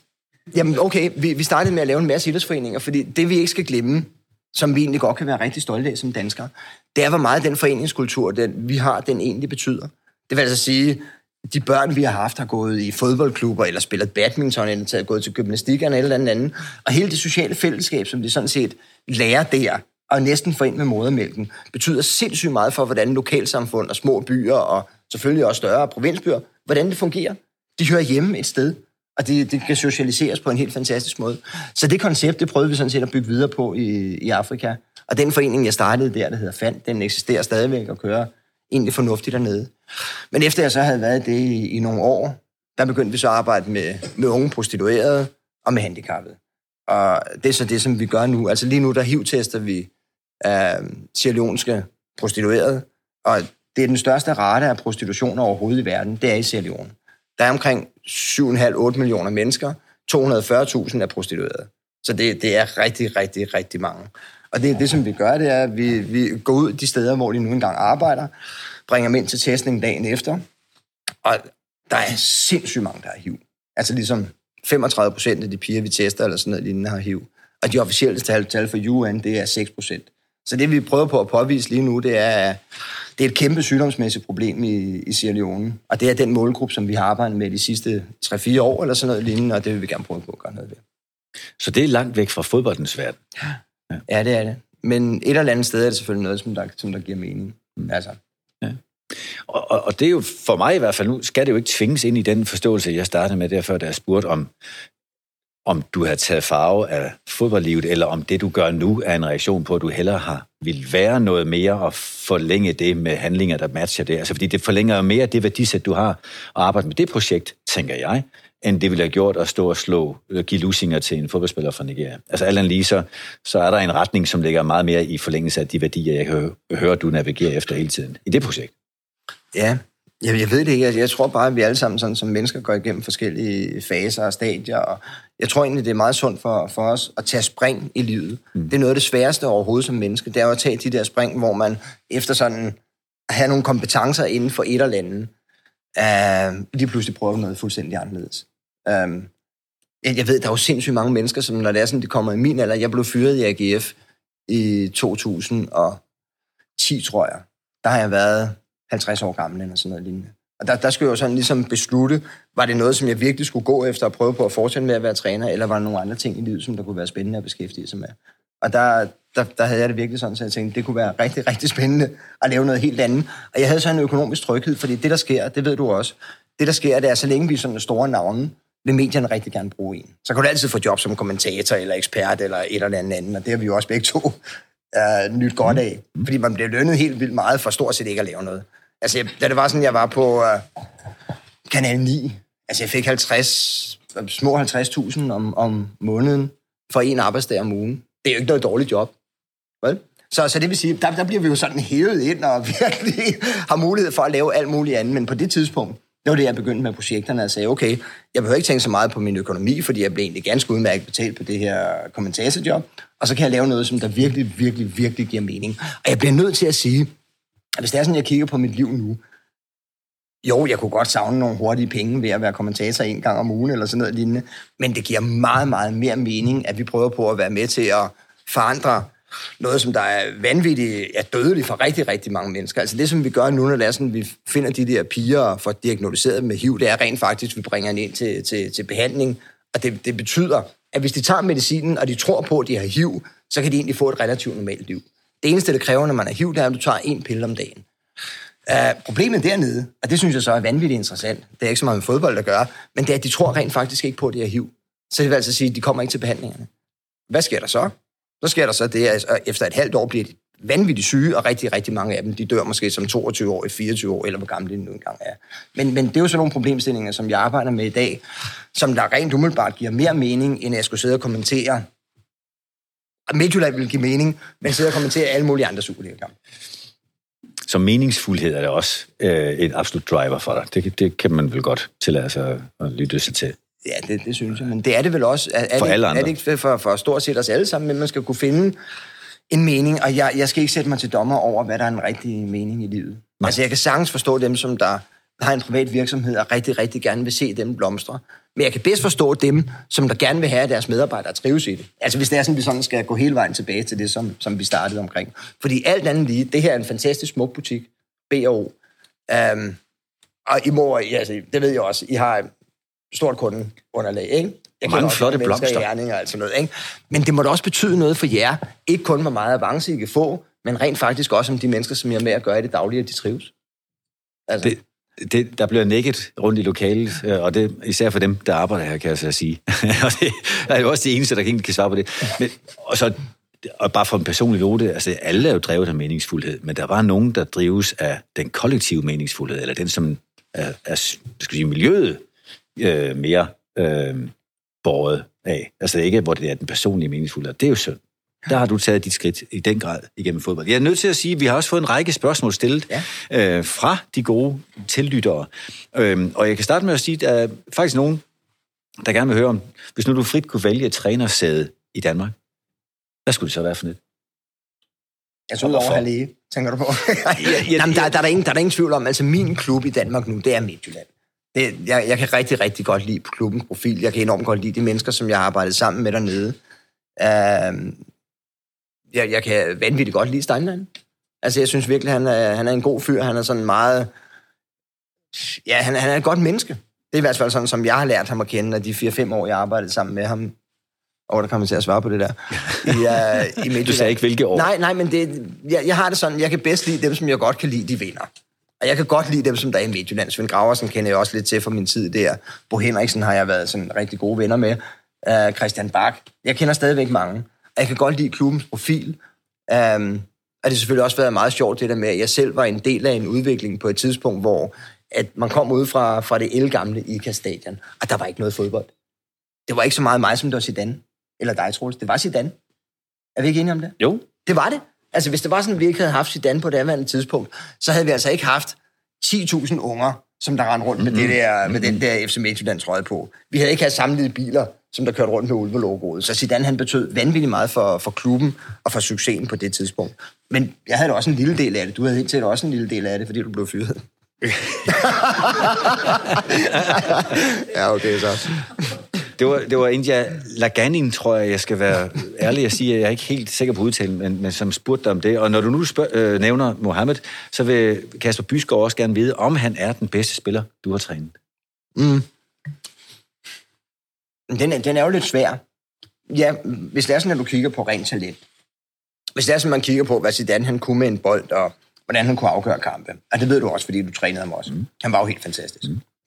Jamen, okay, vi startede med at lave en masse idrætsforeninger, fordi det, vi ikke skal glemme, som vi egentlig godt kan være rigtig stolte af som danskere, det er, hvor meget den foreningskultur, vi har, den egentlig betyder. Det vil altså sige, de børn, vi har haft, har gået i fodboldklubber, eller spillet badminton, eller gået til gymnastikkerne, eller andet. Og hele det sociale fællesskab, som de sådan set lærer der, og næsten får ind med modermælken, betyder sindssygt meget for, hvordan lokalsamfund og små byer, og selvfølgelig også større provinsbyer, hvordan det fungerer. De hører hjemme et sted, og det kan socialiseres på en helt fantastisk måde. Så det koncept, det prøvede vi sådan set at bygge videre på i Afrika. Og den forening, jeg startede der hedder FAN, den eksisterer stadigvæk og kører egentlig fornuftigt dernede. Men efter jeg så havde været det i nogle år, der begyndte vi så at arbejde med unge prostituerede og med handicappede. Og det er så det, som vi gør nu. Altså lige nu, der HIV-tester vi sierra-leonske prostituerede, og det er den største rate af prostitution overhovedet i verden, det er i Sierra Leone. Der er omkring 7,5-8 millioner mennesker, 240.000 er prostituerede. Så det er rigtig, rigtig, rigtig mange. Og det, som vi gør, det er, at vi går ud de steder, hvor de nu engang arbejder, bringer dem ind til testning dagen efter, og der er sindssygt mange, der har HIV. Altså ligesom 35% af de piger, vi tester, eller sådan noget lignende, har HIV. Og de officielle tal for UN, det er 6%. Så det, vi prøver på at påvise lige nu, det er et kæmpe sygdomsmæssigt problem i Sierra Leone. Og det er den målgruppe, som vi har arbejdet med de sidste 3-4 år, eller sådan noget lignende, og det vil vi gerne prøve på at gøre noget ved. Så det er langt væk fra fodboldens verden? Ja, det er det. Men et eller andet sted er det selvfølgelig noget, som der giver mening. Altså. Ja. Og det er jo, for mig i hvert fald, nu skal det jo ikke tvinges ind i den forståelse, jeg startede med derfor, da jeg spurgte om du har taget farve af fodboldlivet, eller om det, du gør nu, er en reaktion på, at du hellere har vil være noget mere og forlænge det med handlinger, der matcher det. Altså, fordi det forlænger mere det værdisæt, du har, og arbejde med det projekt, tænker jeg, end det ville have gjort at stå og give lusinger til en fodboldspiller fra Nigeria. Altså, alt andet lige, så er der en retning, som ligger meget mere i forlængelse af de værdier, jeg hører, du navigerer efter hele tiden i det projekt. Ja, jeg ved det ikke. Jeg tror bare, at vi alle sammen sådan, som mennesker går igennem forskellige faser og stadier, og jeg tror egentlig, det er meget sundt for os at tage spring i livet. Det er noget af det sværeste overhovedet som menneske. Det er jo at tage de der spring, hvor man efter sådan at have nogle kompetencer inden for et eller andet, lige pludselig prøver noget fuldstændig anderledes. Jeg ved, der er jo sindssygt mange mennesker, som når det er sådan, de kommer i min alder. Jeg blev fyret i AGF i 2010, tror jeg. Der har jeg været 50 år gammel eller sådan noget lignende. Og der skulle jeg jo sådan ligesom beslutte, var det noget, som jeg virkelig skulle gå efter og prøve på at fortsætte med at være træner, eller var der nogle andre ting i livet, som der kunne være spændende at beskæftige sig med. Og der havde jeg det virkelig sådan, så jeg tænkte, det kunne være rigtig, rigtig spændende at lave noget helt andet. Og jeg havde så en økonomisk tryghed, fordi det, der sker, det ved du også, det, der sker, det er, så længe vi er sådan store navne, vil medierne rigtig gerne bruge en. Så kan du altid få job som kommentator eller ekspert eller et eller andet, og det har vi jo også begge to nyt godt af. Fordi man bliver lønnet helt vildt meget for stort set ikke at lave noget. Altså, da det var sådan, jeg var på Kanal 9, Altså, jeg fik små 50.000 om måneden for en arbejdsdag om ugen. Det er jo ikke noget dårligt job. Vel? Så det vil sige, der bliver vi jo sådan hævet ind og virkelig har mulighed for at lave alt muligt andet. Men på det tidspunkt, det var det, jeg begyndte med projekterne og sagde, okay, jeg behøver ikke tænke så meget på min økonomi, fordi jeg blev egentlig ganske udmærket betalt på det her kommentatorjob. Og så kan jeg lave noget, som der virkelig, virkelig, virkelig giver mening. Og jeg bliver nødt til at sige, at hvis det er sådan, jeg kigger på mit liv nu, jo, jeg kunne godt savne nogle hurtige penge ved at være kommentator en gang om ugen eller sådan noget lignende, men det giver meget, meget mere mening, at vi prøver på at være med til at forandre noget, som der er vanvittigt, dødeligt for rigtig, rigtig mange mennesker. Altså det, som vi gør nu, når det er sådan, vi finder de der piger og får diagnosticeret med HIV, det er rent faktisk, vi bringer ind til behandling, og det betyder, at hvis de tager medicinen, og de tror på, at de har HIV, så kan de egentlig få et relativt normalt liv. Det eneste, det kræver, når man har HIV, det er, at du tager 1 pille om dagen. Problemet dernede, og det synes jeg så er vanvittigt interessant, det er ikke så meget med fodbold at gøre, men det er, at de tror rent faktisk ikke på, at de har HIV. Så det vil altså sige, at de kommer ikke til behandlingerne. Hvad sker der så? Så sker der så det, at efter et halvt år bliver de vanvittigt syge, og rigtig, rigtig mange af dem, de dør måske som 22 år, 24 år, eller hvor gamle de nu engang er. Men det er jo sådan nogle problemstillinger, som jeg arbejder med i dag, som der rent umiddelbart giver mere mening, end at jeg skulle sidde og kommentere. Midtjylland vil give mening, men sidde og kommentere alle mulige andre Superliga-kampe. Så meningsfuldhed er det også et absolut driver for dig. Det kan man vel godt tillade sig at lytte sig til. Ja, det synes jeg. Men det er det vel også. For alle andre. Er det ikke for stort set os alle sammen, men man skal kunne finde en mening, og jeg skal ikke sætte mig til dommer over, hvad der er en rigtig mening i livet. Nej. Altså, jeg kan sagtens forstå dem, som der har en privat virksomhed, og rigtig, rigtig gerne vil se dem blomstre. Men jeg kan bedst forstå dem, som der gerne vil have, at deres medarbejdere trives i det. Altså, hvis det er sådan, vi sådan skal gå hele vejen tilbage til det, som vi startede omkring. Fordi alt andet lige, det her er en fantastisk smuk butik, B&O. Og I må, altså, det ved jeg også, I har stort kundeunderlag, ikke? Mange flotte blomster. Hjerninger, altså noget, ikke? Men det må da også betyde noget for jer. Ikke kun, hvor meget avance I kan få, men rent faktisk også om de mennesker, som I er med at gøre i det daglige, at de trives. Altså. Der bliver nikket rundt i lokalet, og det især for dem, der arbejder her, kan jeg så sige. Og det er jo også det eneste, der ikke kan svare på det. Men, og bare for en personlig note, altså alle er jo drevet af meningsfuldhed, men der var nogen, der drives af den kollektive meningsfuldhed, eller den, som er skal sige, miljøet mere båret af. Altså det er ikke, hvor det er den personlige meningsfuldhed. Det er jo synd. Der har du taget dit skridt i den grad igennem fodbold. Jeg er nødt til at sige, at vi har også fået en række spørgsmål stillet fra de gode tillyttere. Og jeg kan starte med at sige, at der er faktisk nogen, der gerne vil høre om, hvis nu du frit kunne vælge et trænersæde i Danmark, hvad skulle det så være for net? Jeg tror over Halle, tænker du på? Jamen, der er ingen tvivl om, altså min klub i Danmark nu, det er Midtjylland. Jeg kan rigtig, rigtig godt lide klubbens profil. Jeg kan enormt godt lide de mennesker, som jeg har arbejdet sammen med dernede. Jeg kan vanvittigt godt lide Steinlein. Altså, jeg synes virkelig, han er en god fyr. Han er sådan meget... Ja, han er et godt menneske. Det er i hvert fald sådan, som jeg har lært ham at kende, af de 4-5 år, jeg arbejdede sammen med ham. Der kommer til at svare på det der. I Midtjylland. Du sagde ikke, hvilke år? Nej, men jeg har det sådan, jeg kan bedst lide dem, som jeg godt kan lide, de vinder. Og jeg kan godt lide dem, som der er i Midtjylland. Svend Graversen kender jeg også lidt til fra min tid der. Bo Henriksen har jeg været sådan rigtig gode venner med. Christian Bak. Jeg kender stadigvæk mange. Og jeg kan godt lide klubbens profil. Og det har selvfølgelig også været meget sjovt, det der med, at jeg selv var en del af en udvikling på et tidspunkt, hvor at man kom ud fra det ældgamle ICA Stadion, og der var ikke noget fodbold. Det var ikke så meget mig, som det var Zidane. Eller dig, Troels. Det var Zidane. Er vi ikke enige om det? Jo. Det var det. Altså, hvis det var sådan, at vi ikke havde haft Zidane på det andet tidspunkt, så havde vi altså ikke haft 10.000 unger, som der rendte rundt med, med den der FC Midtjylland trøje på. Vi havde ikke haft samlede biler, som der kørte rundt med Ulve-logoet. Så Zidane, han betød vanvittigt meget for klubben og for succesen på det tidspunkt. Men jeg havde da også en lille del af det. Du havde helt sikkert også en lille del af det, fordi du blev fyret. Ja, okay, så. Det var India Laganin, tror jeg skal være ærlig at sige, at jeg er ikke helt sikker på udtalen, men som spurgte dig om det. Og når du nu nævner Mohammed, så vil Kasper Bysgaard også gerne vide, om han er den bedste spiller, du har trænet. Den er jo lidt svær. Ja, hvis det er sådan, at du kigger på rent talent. Hvis det er sådan, man kigger på, hvad Zidane han kunne med en bold, og hvordan han kunne afgøre kampe. Og det ved du også, fordi du trænede ham også. Han var jo helt fantastisk.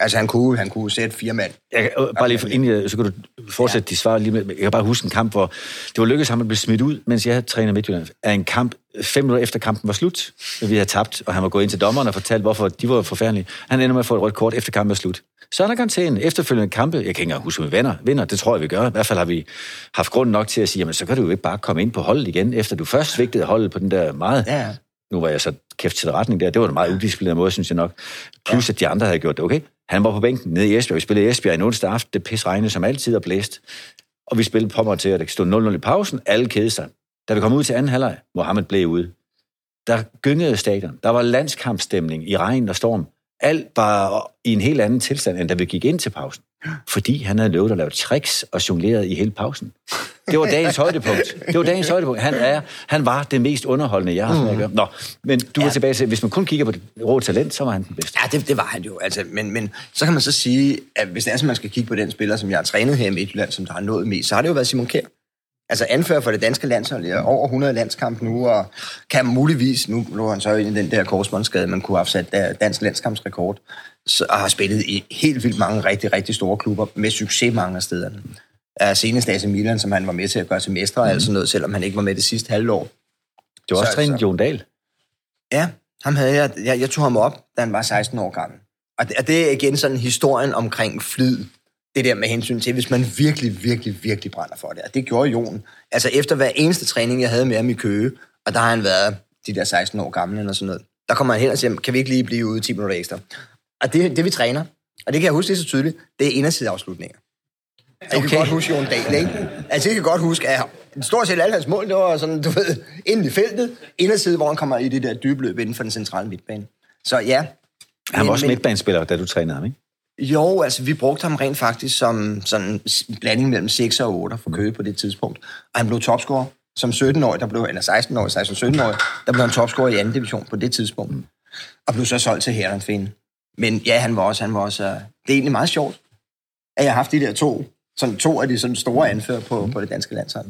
Altså, han kunne sætte 4 mand. Jeg kan, bare lige inden, så kan du fortsætte de svar lige med. Jeg kan bare huske en kamp, hvor det var lykkedes ham at blive smidt ud, mens jeg havde trænet Midtjylland, af en kamp 5 minutter efter kampen var slut. Vi havde tabt, og han var gået ind til dommeren og fortalt, hvorfor de var forfærdelige. Han ender med at få et rødt kort efter kampen var slut. Så er der garanteret efterfølgende kampe. Jeg kan ikke engang huske, om vi vinder. Det tror jeg, vi gør. I hvert fald har vi haft grund nok til at sige, jamen så kan du jo ikke bare komme ind på holdet igen, efter du først svigtede holdet på den der meget... Ja. Nu var jeg så kæft til retning der. Det var en meget udisciplineret måde, synes jeg nok. Plus, at de andre havde gjort det. Okay, han var på bænken nede i Esbjerg. Vi spillede i Esbjerg en onsdag aften. Det pis regnede som altid og blæst. Og vi spillede på mig til, at det stod 0-0 i pausen. Alle kedede sig. Da vi kom ud til anden halvleg, Mohammed blev ude. Der gyngede stadion. Der var landskampstemning i regn og storm. Alt var i en helt anden tilstand, end da vi gik ind til pausen. Fordi han havde lovet at lave tricks og jongleret i hele pausen. Det var dagens højdepunkt. Han var det mest underholdende, jeg har haft med at gøre. Nå, men du var tilbage til, hvis man kun kigger på det rå talent, så var han den bedste. Ja, det var han jo. Altså, men så kan man så sige, at hvis det er, så man skal kigge på den spiller, som jeg har trænet her i Midtjylland, som der har nået mest, så har det jo været Simon Kjær. Altså anfører for det danske landshold, over 100 landskamp nu, og kan muligvis, nu lå han så ind i den der korsbåndsskade, man kunne have sat dansk landskampsrekord, og har spillet i helt vildt mange rigtig, rigtig store klubber, med succes mange af stederne. Senest AC Milan, som han var med til at gøre til mestre, altså noget, selvom han ikke var med det sidste halvår. Det var også trænet Jon Dahl. Ja, ham havde jeg tog ham op, da han var 16 år gammel. Og det er igen sådan historien omkring flid, det der med hensyn til, hvis man virkelig brænder for det. Og det gjorde Jon. Altså efter hver eneste træning, jeg havde med ham i Køge, og der har han været de der 16 år gamle eller sådan noget, der kommer han hen og siger, kan vi ikke lige blive ude 10 minutter ekstra? Og det vi træner, og det kan jeg huske lige så tydeligt, det er indersideafslutninger. Okay. Jeg kan godt huske Jon Dahl, ikke? Altså jeg kan godt huske, at stort set alle hans mål, det var sådan, du ved, ind i feltet, inderside, hvor han kommer i det der dybløb inden for den centrale midtbane. Så ja. Han var også midtbanespiller, da du trænede ham, ikke? Jo, altså vi brugte ham rent faktisk som sådan en blanding mellem 6 og 8 for Køge på det tidspunkt. Og han blev topscorer som 17-årig, eller 16-årig, 16-17-årig, der blev han topscorer i anden division på det tidspunkt. Og blev så solgt til Herrenfeen. Men ja, han var også, det er egentlig meget sjovt, at jeg har haft de der to af de sådan store anfører på det danske landshold.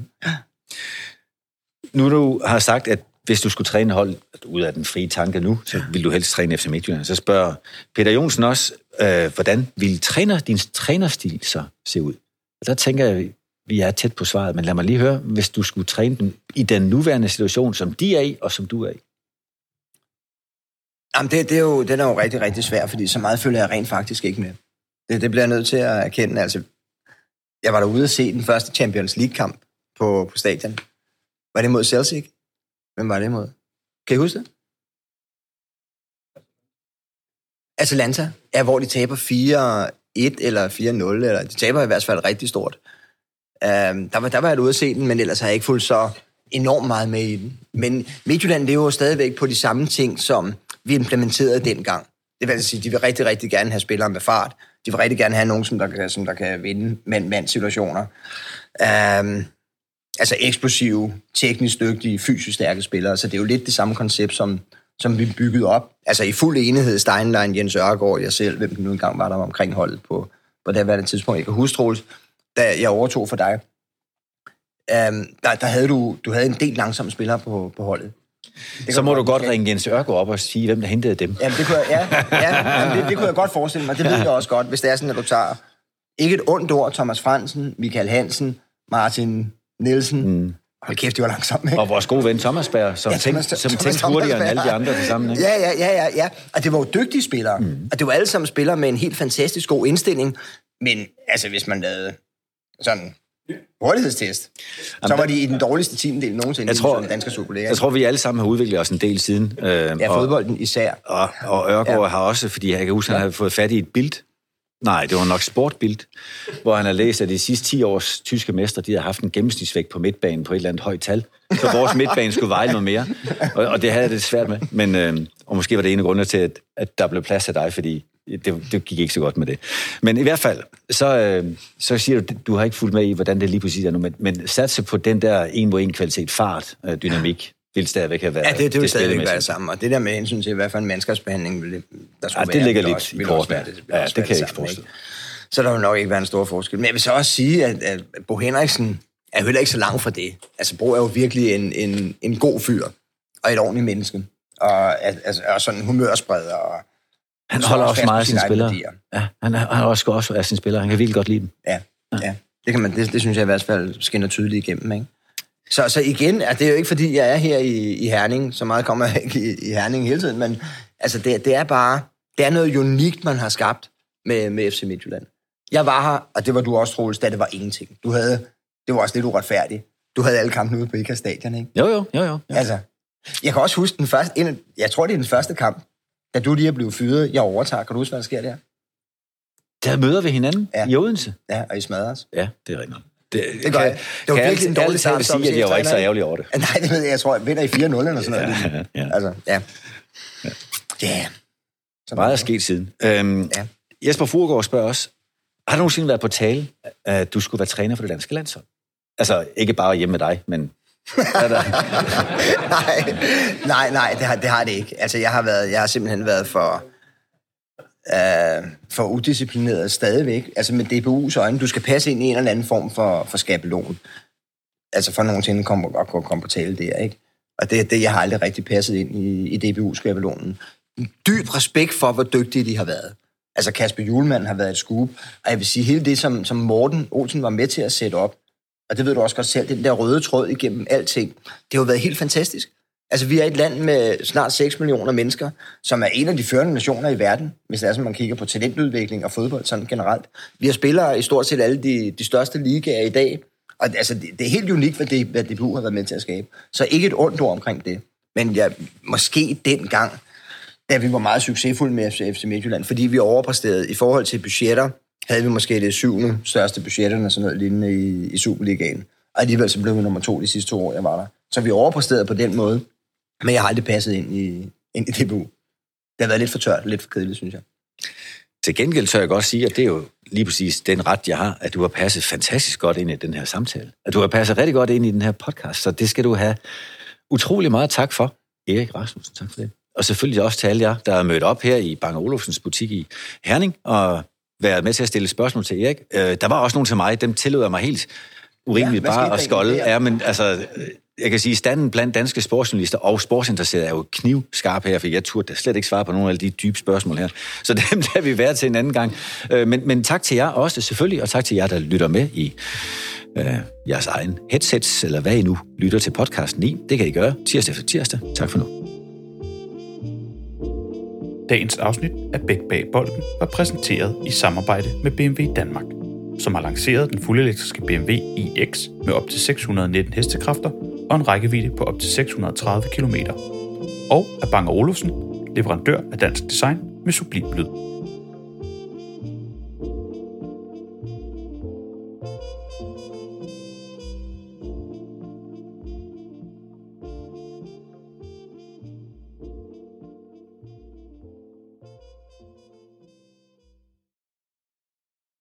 Nu du har sagt, at hvis du skulle træne hold ud af den frie tanke nu, så vil du helst træne FC Midtjylland. Så spørger Peter Jonsen også, hvordan vil din trænerstil så se ud? Og der tænker jeg, vi er tæt på svaret, men lad mig lige høre, hvis du skulle træne dem i den nuværende situation, som de er i, og som du er i. Jamen, den er jo rigtig, rigtig svært, fordi så meget følger jeg rent faktisk ikke med. Det bliver jeg nødt til at erkende. Altså, jeg var derude og se den første Champions League-kamp på stadion. Var det mod Celtic? Hvem var det imod? Kan I huske det? Atalanta, hvor de taber 4-1 eller 4-0, eller de taber i hvert fald rigtig stort. Der var jeg ude at se den, men ellers har jeg ikke fulgt så enormt meget med i den. Men Midtjylland lever jo stadigvæk på de samme ting, som vi implementerede dengang. Det vil sige, de vil rigtig, rigtig gerne have spillere med fart. De vil rigtig gerne have nogen, som der kan vinde mand-situationer. Altså eksplosive, teknisk dygtige, fysisk stærke spillere. Så det er jo lidt det samme koncept, som vi byggede op. Altså i fuld enighed, Steinlein, Jens Ørgaard, jeg selv, hvem nu engang var der omkring holdet på det værende tidspunkt. Jeg kan huske, Troels, da jeg overtog for dig, der havde du havde en del langsomme spillere på holdet. Så må du godt ringe Jens Ørgaard op og sige, hvem der hentede dem. Jamen, det kunne jeg, det kunne jeg godt forestille mig. Det ved jeg også godt, hvis det er sådan, at du tager ikke et ondt ord, Thomas Fransen, Michael Hansen, Martin Nielsen. Hold kæft, de var langsomme, ikke? Og vores gode ven Thomas Berg, som tænkte hurtigere end alle de andre til sammen, ikke? Ja. Og det var jo dygtige spillere. Og det var alle sammen spillere med en helt fantastisk god indstilling. Men altså, hvis man lavede sådan hurtighedstest, så var de i den dårligste tiendedel nogensinde i den danske Superliga. Jeg tror, vi alle sammen har udviklet os en del siden. Fodbolden især. Og Ørgaard har også, fordi jeg kan huske, at han havde fået fat i et bild. Nej, det var nok Sportbild, hvor han har læst, at de sidste 10 års tyske mestre, de har haft en gennemsnitsvægt på midtbanen på et eller andet højt tal. Så vores midtbane skulle veje noget mere. Og det havde jeg det svært med. Men, og måske var det en af grundene til, at der blev plads til dig, fordi det gik ikke så godt med det. Men i hvert fald, så siger du har ikke fulgt med i, hvordan det lige præcis er nu, men satse på den der 1-1 kvalitet, fart, dynamik, vil stadigvæk have været. Ja, det vil stadigvæk være det samme. Og det der med hensyn til, hvad for en mandskabsbehandling der skulle være. Det ligger lidt i korten. Det kan jeg ikke forestille. Så der vil nok ikke være en stor forskel. Men jeg vil så også sige, at Bo Henriksen er heller ikke så langt fra det. Altså, Bo er jo virkelig en god fyr, og et ordentligt menneske. Og sådan en humørspreder. Han holder også meget af sine spillere. Ja, han også af sine spillere. Han kan virkelig godt lide dem. Ja. Det, kan man, det synes jeg i hvert fald skinner tydeligt igennem, ikke? Så igen, det er jo ikke fordi, jeg er her i Herning, så meget kommer jeg ikke i Herning hele tiden, men altså, det er noget unikt, man har skabt med FC Midtjylland. Jeg var her, og det var du også, Troels, da det var ingenting. Det var også lidt uretfærdigt. Du havde alle kampene ude på IKA Stadion, ikke? Jo. Altså, jeg kan også huske den første, jeg tror, det er den første kamp, da du lige er blevet fyret, jeg overtager. Kan du huske, hvad der sker der? Der møder vi hinanden i Odense. Ja, og I smadrer os. Ja, det er rigtigt. Det var virkelig en dårlig start. Sige, at jeg var ikke så ærgerlig over det. Nej, det ved jeg tror, jeg vinder i 4-0 eller sådan noget. Ja. Altså, ja. Så meget er sket siden. Jesper Furgaard spørger også, har du nogensinde været på tale, at du skulle være træner for det danske landshold? Altså, ikke bare hjemme med dig, men... Nej, det har det ikke. Altså, jeg har simpelthen været for udisciplineret stadigvæk. Altså, med DBU's øjne, du skal passe ind i en eller anden form for skabelon. Altså, for nogensinde komme på tale der, ikke? Og det, jeg har aldrig rigtig passet ind i DBU-skabelonen. Dyb respekt for, hvor dygtige de har været. Altså, Kasper Hjulmand har været et scoop, og jeg vil sige, hele det, som Morten Olsen var med til at sætte op, og det ved du også godt selv, den der røde tråd igennem alting, det har jo været helt fantastisk. Altså, vi er et land med snart 6 millioner mennesker, som er en af de førende nationer i verden, hvis det er, som man kigger på talentudvikling og fodbold sådan generelt. Vi har spillere i stort set alle de største ligaer i dag, og altså, det er helt unikt, hvad DBU har været med til at skabe. Så ikke et ondt ord omkring det. Men måske dengang, da vi var meget succesfulde med FC Midtjylland, fordi vi overpræsterede i forhold til budgetter, havde vi måske det 7. største budgetterne, sådan noget lignende i Superligaen. Og alligevel så blev vi nummer 2 de sidste 2 år, jeg var der. Så vi overpræsterede på den måde, men jeg har aldrig passet ind i DBU. Det har været lidt for tørt, lidt for kedeligt, synes jeg. Til gengæld så jeg godt sige, at det er jo lige præcis den ret, jeg har, at du har passet fantastisk godt ind i den her samtale. At du har passet rigtig godt ind i den her podcast, så det skal du have utrolig meget tak for. Erik Rasmussen, tak for det. Og selvfølgelig også til alle jer, der er mødt op her i Bang & Olufsens butik i Herning, og været med til at stille spørgsmål til Erik. Der var også nogen til mig, dem tillod jeg mig helt urimeligt bare at skolde. Ja, men altså, jeg kan sige, standen blandt danske sportsjournalister og sportsinteresserede er jo knivskarp her, for jeg turde da slet ikke svare på nogle af de dybe spørgsmål her. Så dem lader vi være til en anden gang. Men tak til jer også selvfølgelig, og tak til jer, der lytter med i jeres egen headsets, eller hvad I nu lytter til podcasten i. Det kan I gøre tirsdag efter tirsdag. Tak for nu. Dagens afsnit af Bæk bag bolden var præsenteret i samarbejde med BMW Danmark, som har lanceret den fuldelektriske BMW iX med op til 619 hestekræfter og en rækkevidde på op til 630 km. Og af Bang & Olufsen, leverandør af dansk design med sublim lyd.